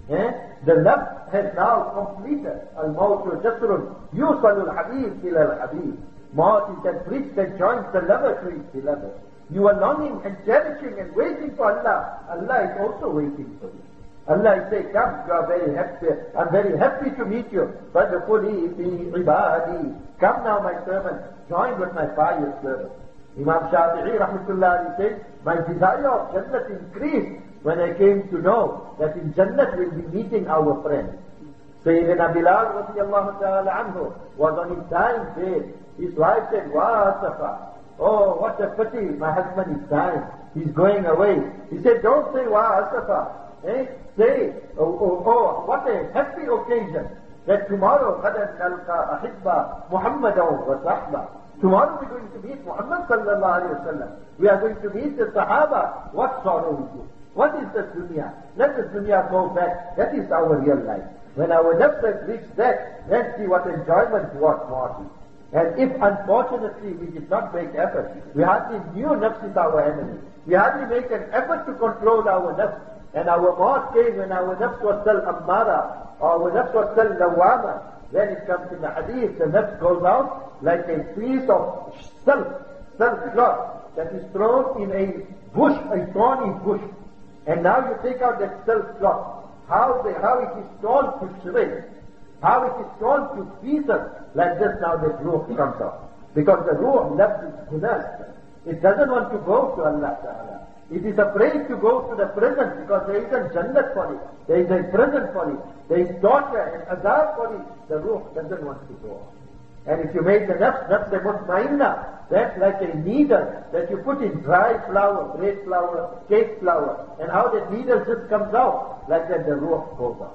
The love has now completed. Al-Mawt Jasrun, Yusalul Habib ila al-Habib. Maut is that bridge that joins the lover to his beloved. You are longing and cherishing and waiting for Allah. Allah is also waiting for you. Allah is saying, come, you are very happy. I'm very happy to meet you. Fadkhuli fi ibadi. Come now, my servant. Join with my pious servant. Imam Shafi'i Rahmatullah said, my desire of Jannat increased when I came to know that in Jannat we'll be meeting our friends. Sayyidina Bilal radiallahu ta'ala anhu was on his dying bed. His wife said, Wa Asafa. Oh, what a pity, my husband is dying. He's going away. He said, don't say Wa Asafa. Say, oh, what a happy occasion that tomorrow, Ghadan nalqa ahibba Muhammadan wa sahba. Tomorrow we're going to meet Muhammad sallallahu alayhi wa sallam. We are going to meet the Sahaba. What sorrow we do. What is the dunya? Let the dunya go back. That is our real life. When our nafs has reached that, then see what enjoyment what more is. And if unfortunately we did not make effort, we hardly knew nafs is our enemy. We hardly make an effort to control our nafs. And our maut came when our nafs was still ammara, or our nafs was still lawama. Then it comes in the hadith, the nafs goes out like a piece of silk cloth that is thrown in a bush, a thorny bush. And now you take out that silk cloth, how it is torn to shreds, how it is torn to pieces, like this now the ruh comes out. Because the ruh loves its gunas. It doesn't want to go to Allah Ta'ala. It is afraid to go to the prison because there is a jannat for it, there is a prison for it, there is torture and azab for it. The ruh doesn't want to go. And if you make the nafs mutma'inna, that's like a needle that you put in dry flour, bread flour, cake flour, and how that needle just comes out, like that the ruh goes out.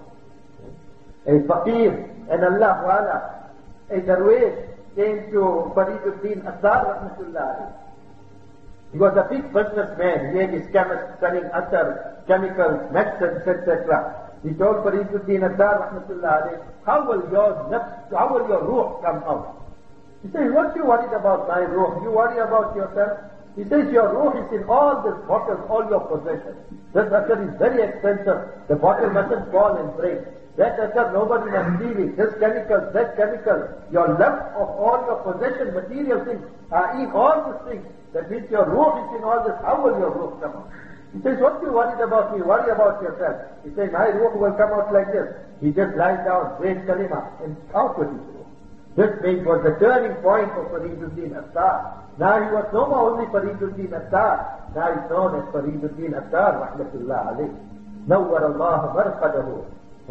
A faqir, and Allah wala, a darwish came to Fariduddin Asar rahmatullah. He was a big businessman. He had his chemist selling other chemicals, medicines, etc. He told Fariduddin Asar rahmatullah, how will your ruh come out? He says, what you worried about my ruh? You worry about yourself? He says, your ruh is in all these bottles, all your possessions. This asar is very expensive. The bottle mustn't fall and break. That asar, nobody must steal it. This chemical, that chemical. Your love of all your possession, material things, are in all these things. That means your ruh is in all this. How will your ruh come out? He says, what you worried about me? Worry about yourself. He says, my ruh will come out like this. He just lies down, says kalima, and out with his ruh. This was the turning point for Fariduddin Asar. Now he was no more only Fariduddin Asar. Now he's known as Fariduddin Asar, rahmatullah alayh. Nawwar Allah marqadahu.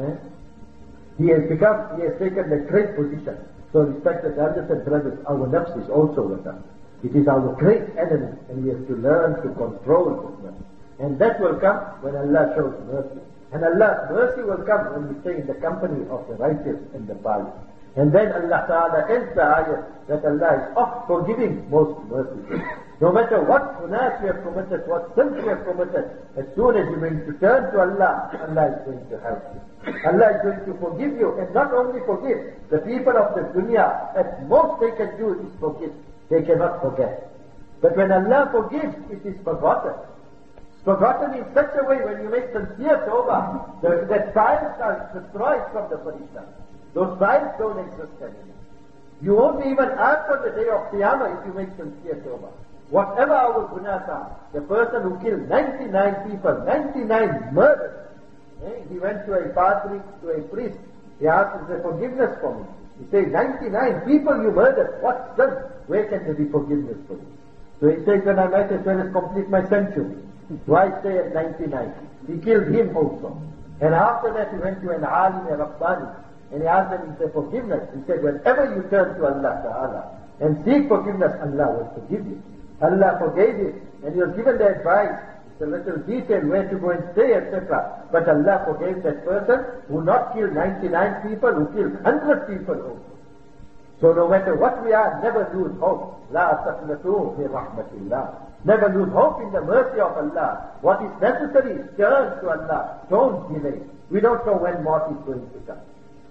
He has taken the great position. So respected elders and brothers, our nafs is also with us. It is our great enemy, and we have to learn to control this nafs. And that will come when Allah shows mercy. And Allah's mercy will come when we stay in the company of the righteous and the pious. And then Allah Ta'ala ends the ayah that Allah is oft forgiving, most merciful. No matter what gunas we have committed, what sins we have committed, as soon as you begin to turn to Allah, Allah is going to help you. Allah is going to forgive you, and not only forgive, the people of the dunya, at most they can do is forgive. They cannot forget. But when Allah forgives, it is forgotten. It's forgotten in such a way when you make sincere tawbah, that files are destroyed from the Farishta. Those files don't exist anymore. You won't be even asked on the day of Qiyamah if you make sincere tawbah. Whatever our gunas are, the person who killed 99 people, 99 murders, he went to a padri, to a priest, he asked, is there forgiveness for me? He said, 99 people you murdered, what sin? Where can there be forgiveness for you? So he says, when I might as well complete my century. Why stay at 99? He killed him also. And after that he went to an alim, a Rabbani, and he asked him, is there forgiveness? He said, whenever you turn to Allah Ta'ala and seek forgiveness, Allah will forgive you. Allah forgave it, and he was given the advice, the little detail where to go and stay, etc. But Allah forgave that person who not killed 99 people, who killed 100 people also. So no matter what we are, never lose hope. La taqnatu min rahmatillah. Never lose hope in the mercy of Allah. What is necessary, turn to Allah. Don't delay. We don't know when mort is going to come.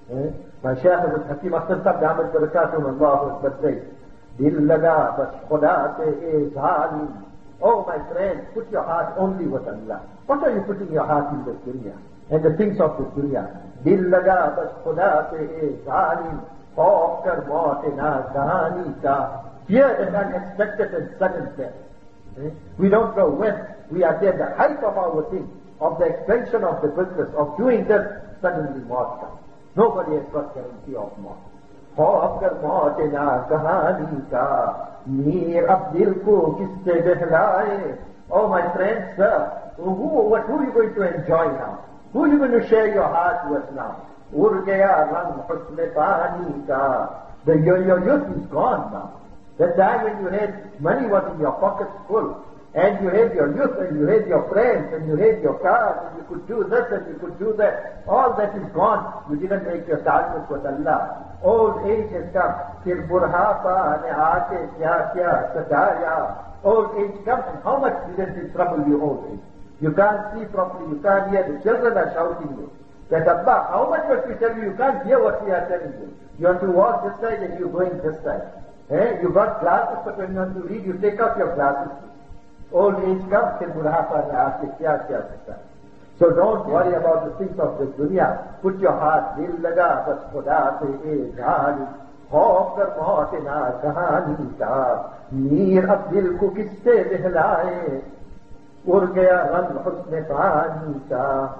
My Shaykh Hakim Akhtar Sahib Damat Barakatuh Allahu Akbar says, Dil laga bas khuda se e zalim. Oh my friend, put your heart only with Allah. What are you putting your heart in the dunya and the things of the dunya? Dil laga bas khuda se e zalim. Khawf kar maut na zahani ka. Fear an unexpected and sudden death. We don't know when. We are there, the height of our thing, of the extension of the business, of doing this, suddenly mort comes. Nobody has got guarantee of mort. खौफ कर मौत ना कहानी का मीर अब दिल को किससे बहलाए. Oh my friend, sir, who are you going to enjoy now? Who are you going to share your heart with now? उड़ गया रंग हुस्न पानी का. Your youth is gone now. That time when you had money was in your pockets full, and you had your youth, and you had your friends, and you had your cars, and you could do this, and you could do that. All that is gone. You didn't make your ta'alluq with Allah. Old age has come. Fir burhapa ne aake kya kya sataya. Old age comes, and how much didn't it trouble you, old age? You can't see properly, you can't hear. The children are shouting you. That Abba, how much must we tell you? You can't hear what we are telling you. You have to walk this side and you're going this side. You got glasses, but when you want to read, you take off your glasses. Old age comes, fir burhapa ne aake kya kya sataya. So don't worry about the things of the dunya. Put your heart, dil laga bas khuda se e jani. Khawf kar maut na kahani ka. Mir ab dil ko kisse behlaye. Ur gaya rang husn pani ka.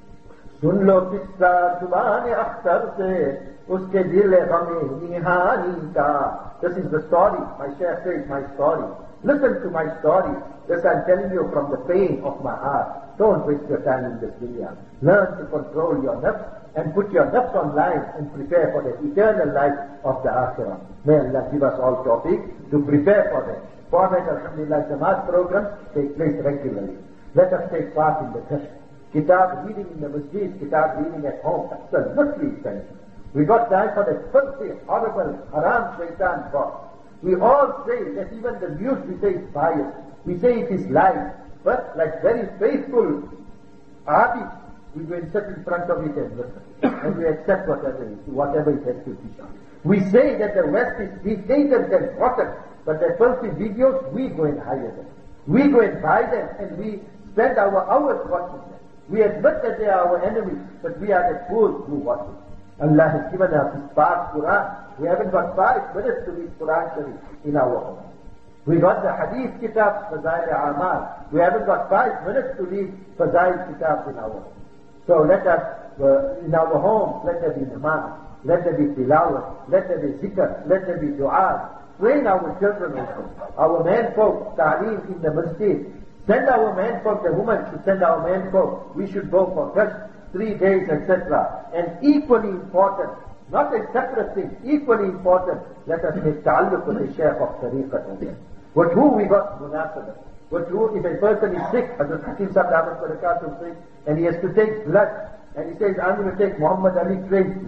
Sun lo kissa zubaan akhtar se. Uske dil ghame nihani ka. This is the story. My Shaykh says, my story. Listen to my story. This I'm telling you from the pain of my heart. Don't waste your time in this dunya. Learn to control your nafs and put your nafs on line and prepare for the eternal life of the akhirah. May Allah give us all tawfiq to prepare for that. For that, alhamdulillah, Jamaat programs take place regularly. Let us take part in the test. Kitab reading in the masjid, kitab reading at home, absolutely essential. We got time for that filthy, horrible, haram shaitan box. We all say that even the news we say is biased. We say it is lies. But like very faithful artists, we go and sit in front of it and listen. And we accept whatever it has to teach us. We say that the West is defeated and rotten, but the filthy videos, we go and hire them. We go and buy them and we spend our hours watching them. We admit that they are our enemies, but we are the fools who watch it. Allah has given us His Pak Quran. We haven't got 5 minutes to read Quran Sharif in our home. We got the Hadith Kitab, Fazail Amal. We haven't got 5 minutes to read Fazail Kitab in our home. So let us, in our homes, let there be namaz, let there be tilawat, let there be zikr, let there be dua. Train our children also. Our menfolk, ta'aleem in the masjid. Send our menfolk, the women should send our menfolk. We should go for just 3 days, etc. And equally important, not a separate thing, equally important, let us make ta'alluq with the Shaykh of Tariqat. With who we got munasabat. With who, if a person is sick, Hazrat Hakim Sahib Damat Barakatuh says, and he has to take blood, and he says, I'm going to take Muhammad Ali Craig's blood.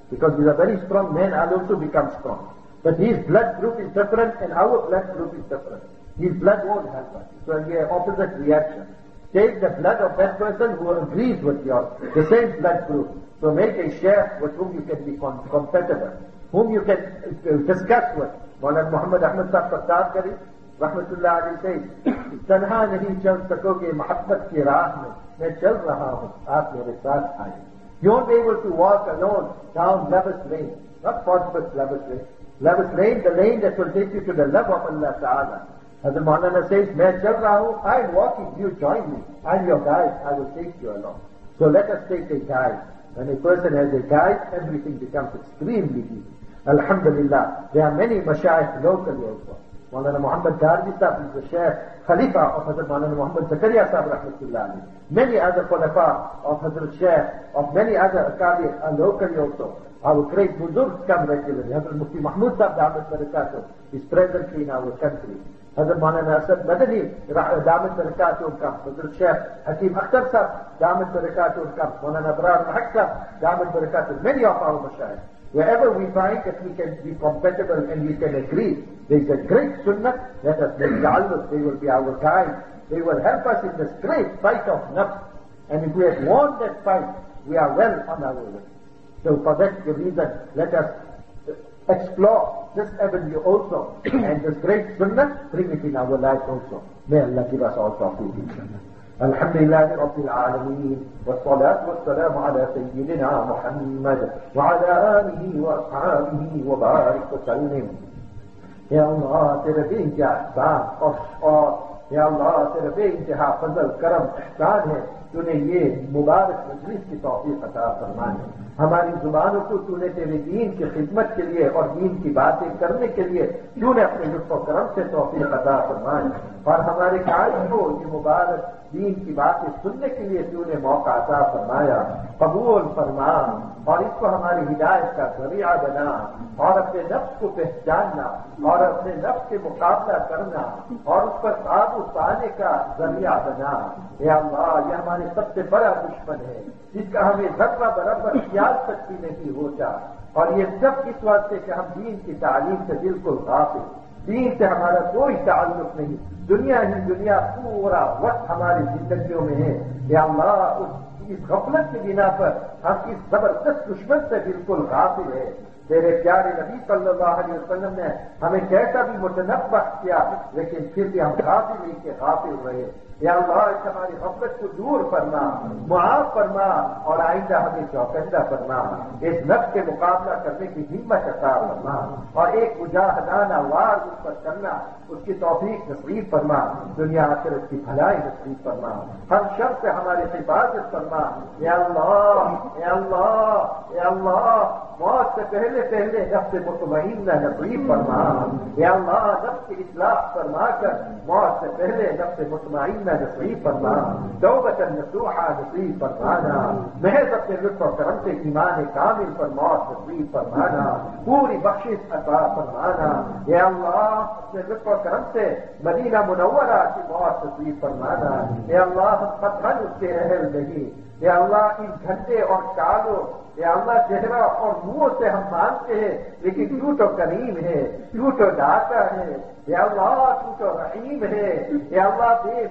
because he's a very strong man, I'll also become strong. But his blood group is different and our blood group is different. His blood won't help us. So we have opposite reaction. Take the blood of that person who agrees with yours, the same blood group. So make a sheikh with whom you can be compatible, whom you can discuss with. Maulana Muhammad Ahmad Sahib Fattar Kari, Rahmatullah alayhi says, تنہا نہیں چل سکوگے محبت کی راہ میں چل رہا ہوں آپ میرے ساتھ آئے. You won't be able to walk alone down Lavish Lane, not Portsmouth Lavish Lane. Lavish Lane, the lane that will take you to the love of Allah Ta'ala. Hazrat Maulana says, میں چل رہا ہوں, I'm walking, you join me, I'm your guide, I will take you along. So let us take a guide. When a person has a guide, everything becomes extremely easy. Alhamdulillah, there are many mashayikh locally also. Maulana Muhammad Darji Sahib is the Shaykh Khalifa of Hazrat Maulana Muhammad Zakaria Sahib Rahmatullah Ali. Many other Khulafa of Hazrat Shaykh, of many other Akabir are locally also. Our great Buzurgs come regularly. Hazrat Mufti Mahmud Sahib Damat Barakatuh is presently in our country. Hazrat Maulana Asad Madani Damat Barakatuh comes. Hazrat Shaykh Hakim Akhtar Sahib Damat Barakatuh comes. Maulana Abrar Mahak Sahib Damat Barakatuh. Many of our mashayikh. Wherever we find that we can be compatible and we can agree, there is a great sunnah, let us make ta'alluq, they will be our guide. They will help us in this great fight of nafs. And if we have won that fight, we are well on our way. So for that reason, let us explore this avenue also. And this great sunnah, bring it in our lives also. May Allah give us all tawfiq. الحمد لله رب العالمين والصلاة والسلام على سيدنا محمد وعلى آله وأصحابه وبارك وسلم. يا الله تیرے بے انتہا احسان اور یا اللہ تیرے بے انتہا فضل کرم احسان ہے. تو نے یہ مبارک مجلس کی توفیق عطا فرمائی. ہماری زبانوں کو تو نے تیرے دین کی خدمت کے لیے اور دین کی باتیں کرنے کے لیے تو نے اپنے لطف و کرم سے توفیق عطا فرمائی. اور ہمارے قائد کو یہ مبارک دین کی باتیں سننے کے لیے تو نے موقع عطا فرمایا. قبول فرما اور اس کو ہماری ہدایت کا ذریعہ بنا اور اپنے نفس کو پہچاننا اور اپنے نفس سے مقابلہ کرنا اور اس پر قابو پانے کا ذریعہ بنا. یا اللہ یہ ہمارے سب سے بڑا دشمن ہے جس کا ہمیں ذرہ برابر خیال تک بھی نہیں ہوتا. اور یہ سب اس واسطے کہ ہم دین کی تعلیم سے بالکل غافل, دین سے ہمارا کوئی تعلق نہیں, دنیا ہی دنیا پورا وقت ہماری زندگیوں میں ہے. یا اللہ اس غفلت کی بنا پر ہم اس زبردست دشمن سے بالکل غافل ہے. تیرے پیارے نبی صلی اللہ علیہ وسلم نے ہمیں کیسا بھی متنبہ کیا لیکن پھر بھی ہم غافل نہیں کہ غافل رہے. یا اللہ اس ہماری غفلت کو دور فرما, معاف فرما اور آئندہ ہمیں چوکندہ فرما. اس نفس کے مقابلہ کرنے کی ہمت عطا فرما اور ایک مجاہدانہ وار اس پر کرنا اس کی توفیق نصیب فرما. دنیا آخرت کی بھلائی نصیب فرما, ہر شر سے ہماری حفاظت فرما. یا اللہ یا اللہ یا اللہ موت سے پہلے نفس مطمئنہ نصیب فرما. یا اللہ نفس کی اصلاح فرما کر موت سے پہلے نفس مطمئنہ نصیب فرما. توبۃ نصوحہ نصیب فرمانا. محض اپنے لطف و کرم سے ایمان کامل پر موت نصیب فرمانا. پوری بخشش عطا فرمانا. یا اللہ اپنے لطف و کرم سے مدینہ منورہ کی موت نصیب فرمانا. یا اللہ ہم قطعاً اس کے اہل نہیں. یا اللہ ان گھنٹے اور سالوں یا اللہ چہرہ اور منہ سے ہم مانتے ہیں لیکن تو تو کریم ہے, تو تو داتا ہے. یا اللہ تو تو رحیم ہے. یا اللہ بے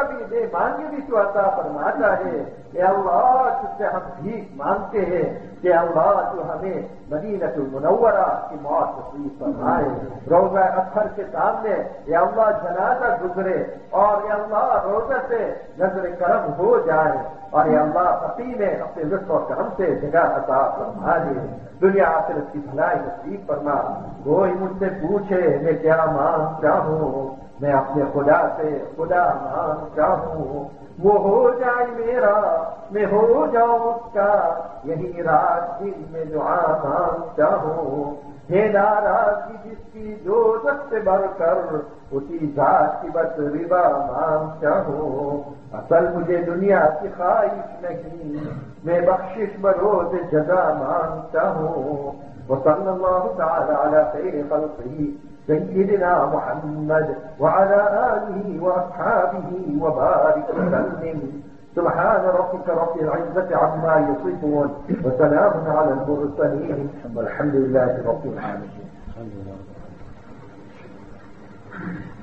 مانگے بھی تو عطا فرماتا ہے. یا اللہ تجھ سے ہم بھیک مانگتے ہیں کہ اللہ تو ہمیں مدینہ المنورہ کی موت نصیب فرمائے. روزہ اطہر کے سامنے یا اللہ جنازہ گزرے اور یا اللہ روزہ سے نظر کرم ہو جائے اور یا اللہ فقیر میں اپنے لطف و کرم سے جگہ عطا فرما دے. دنیا آخرت کی بھلائی نصیب فرما. کوئی مجھ سے پوچھے میں کیا مانگتا ہوں, میں اپنے خدا سے خدا مانگتا ہوں. وہ ہو جائے میرا میں ہو جاؤں اس کا, یہی رات دن میں دعا مانگتا ہوں. ہے ناراضگی جس کی دوزخ سے بڑھ کر اسی ذات کی بس رضا مانگتا ہوں. اصل مجھے دنیا کی خواہش نہیں, میں بخشش بروز جزا مانگتا ہوں. وصلی اللہ تعالی علی خیر خلقہ سیدنا محمد وعلى آله وأصحابه وبارك وسلم. سبحان ربك رب العزة عما يصفون وسلام على المرسلين والحمد لله رب العالمين.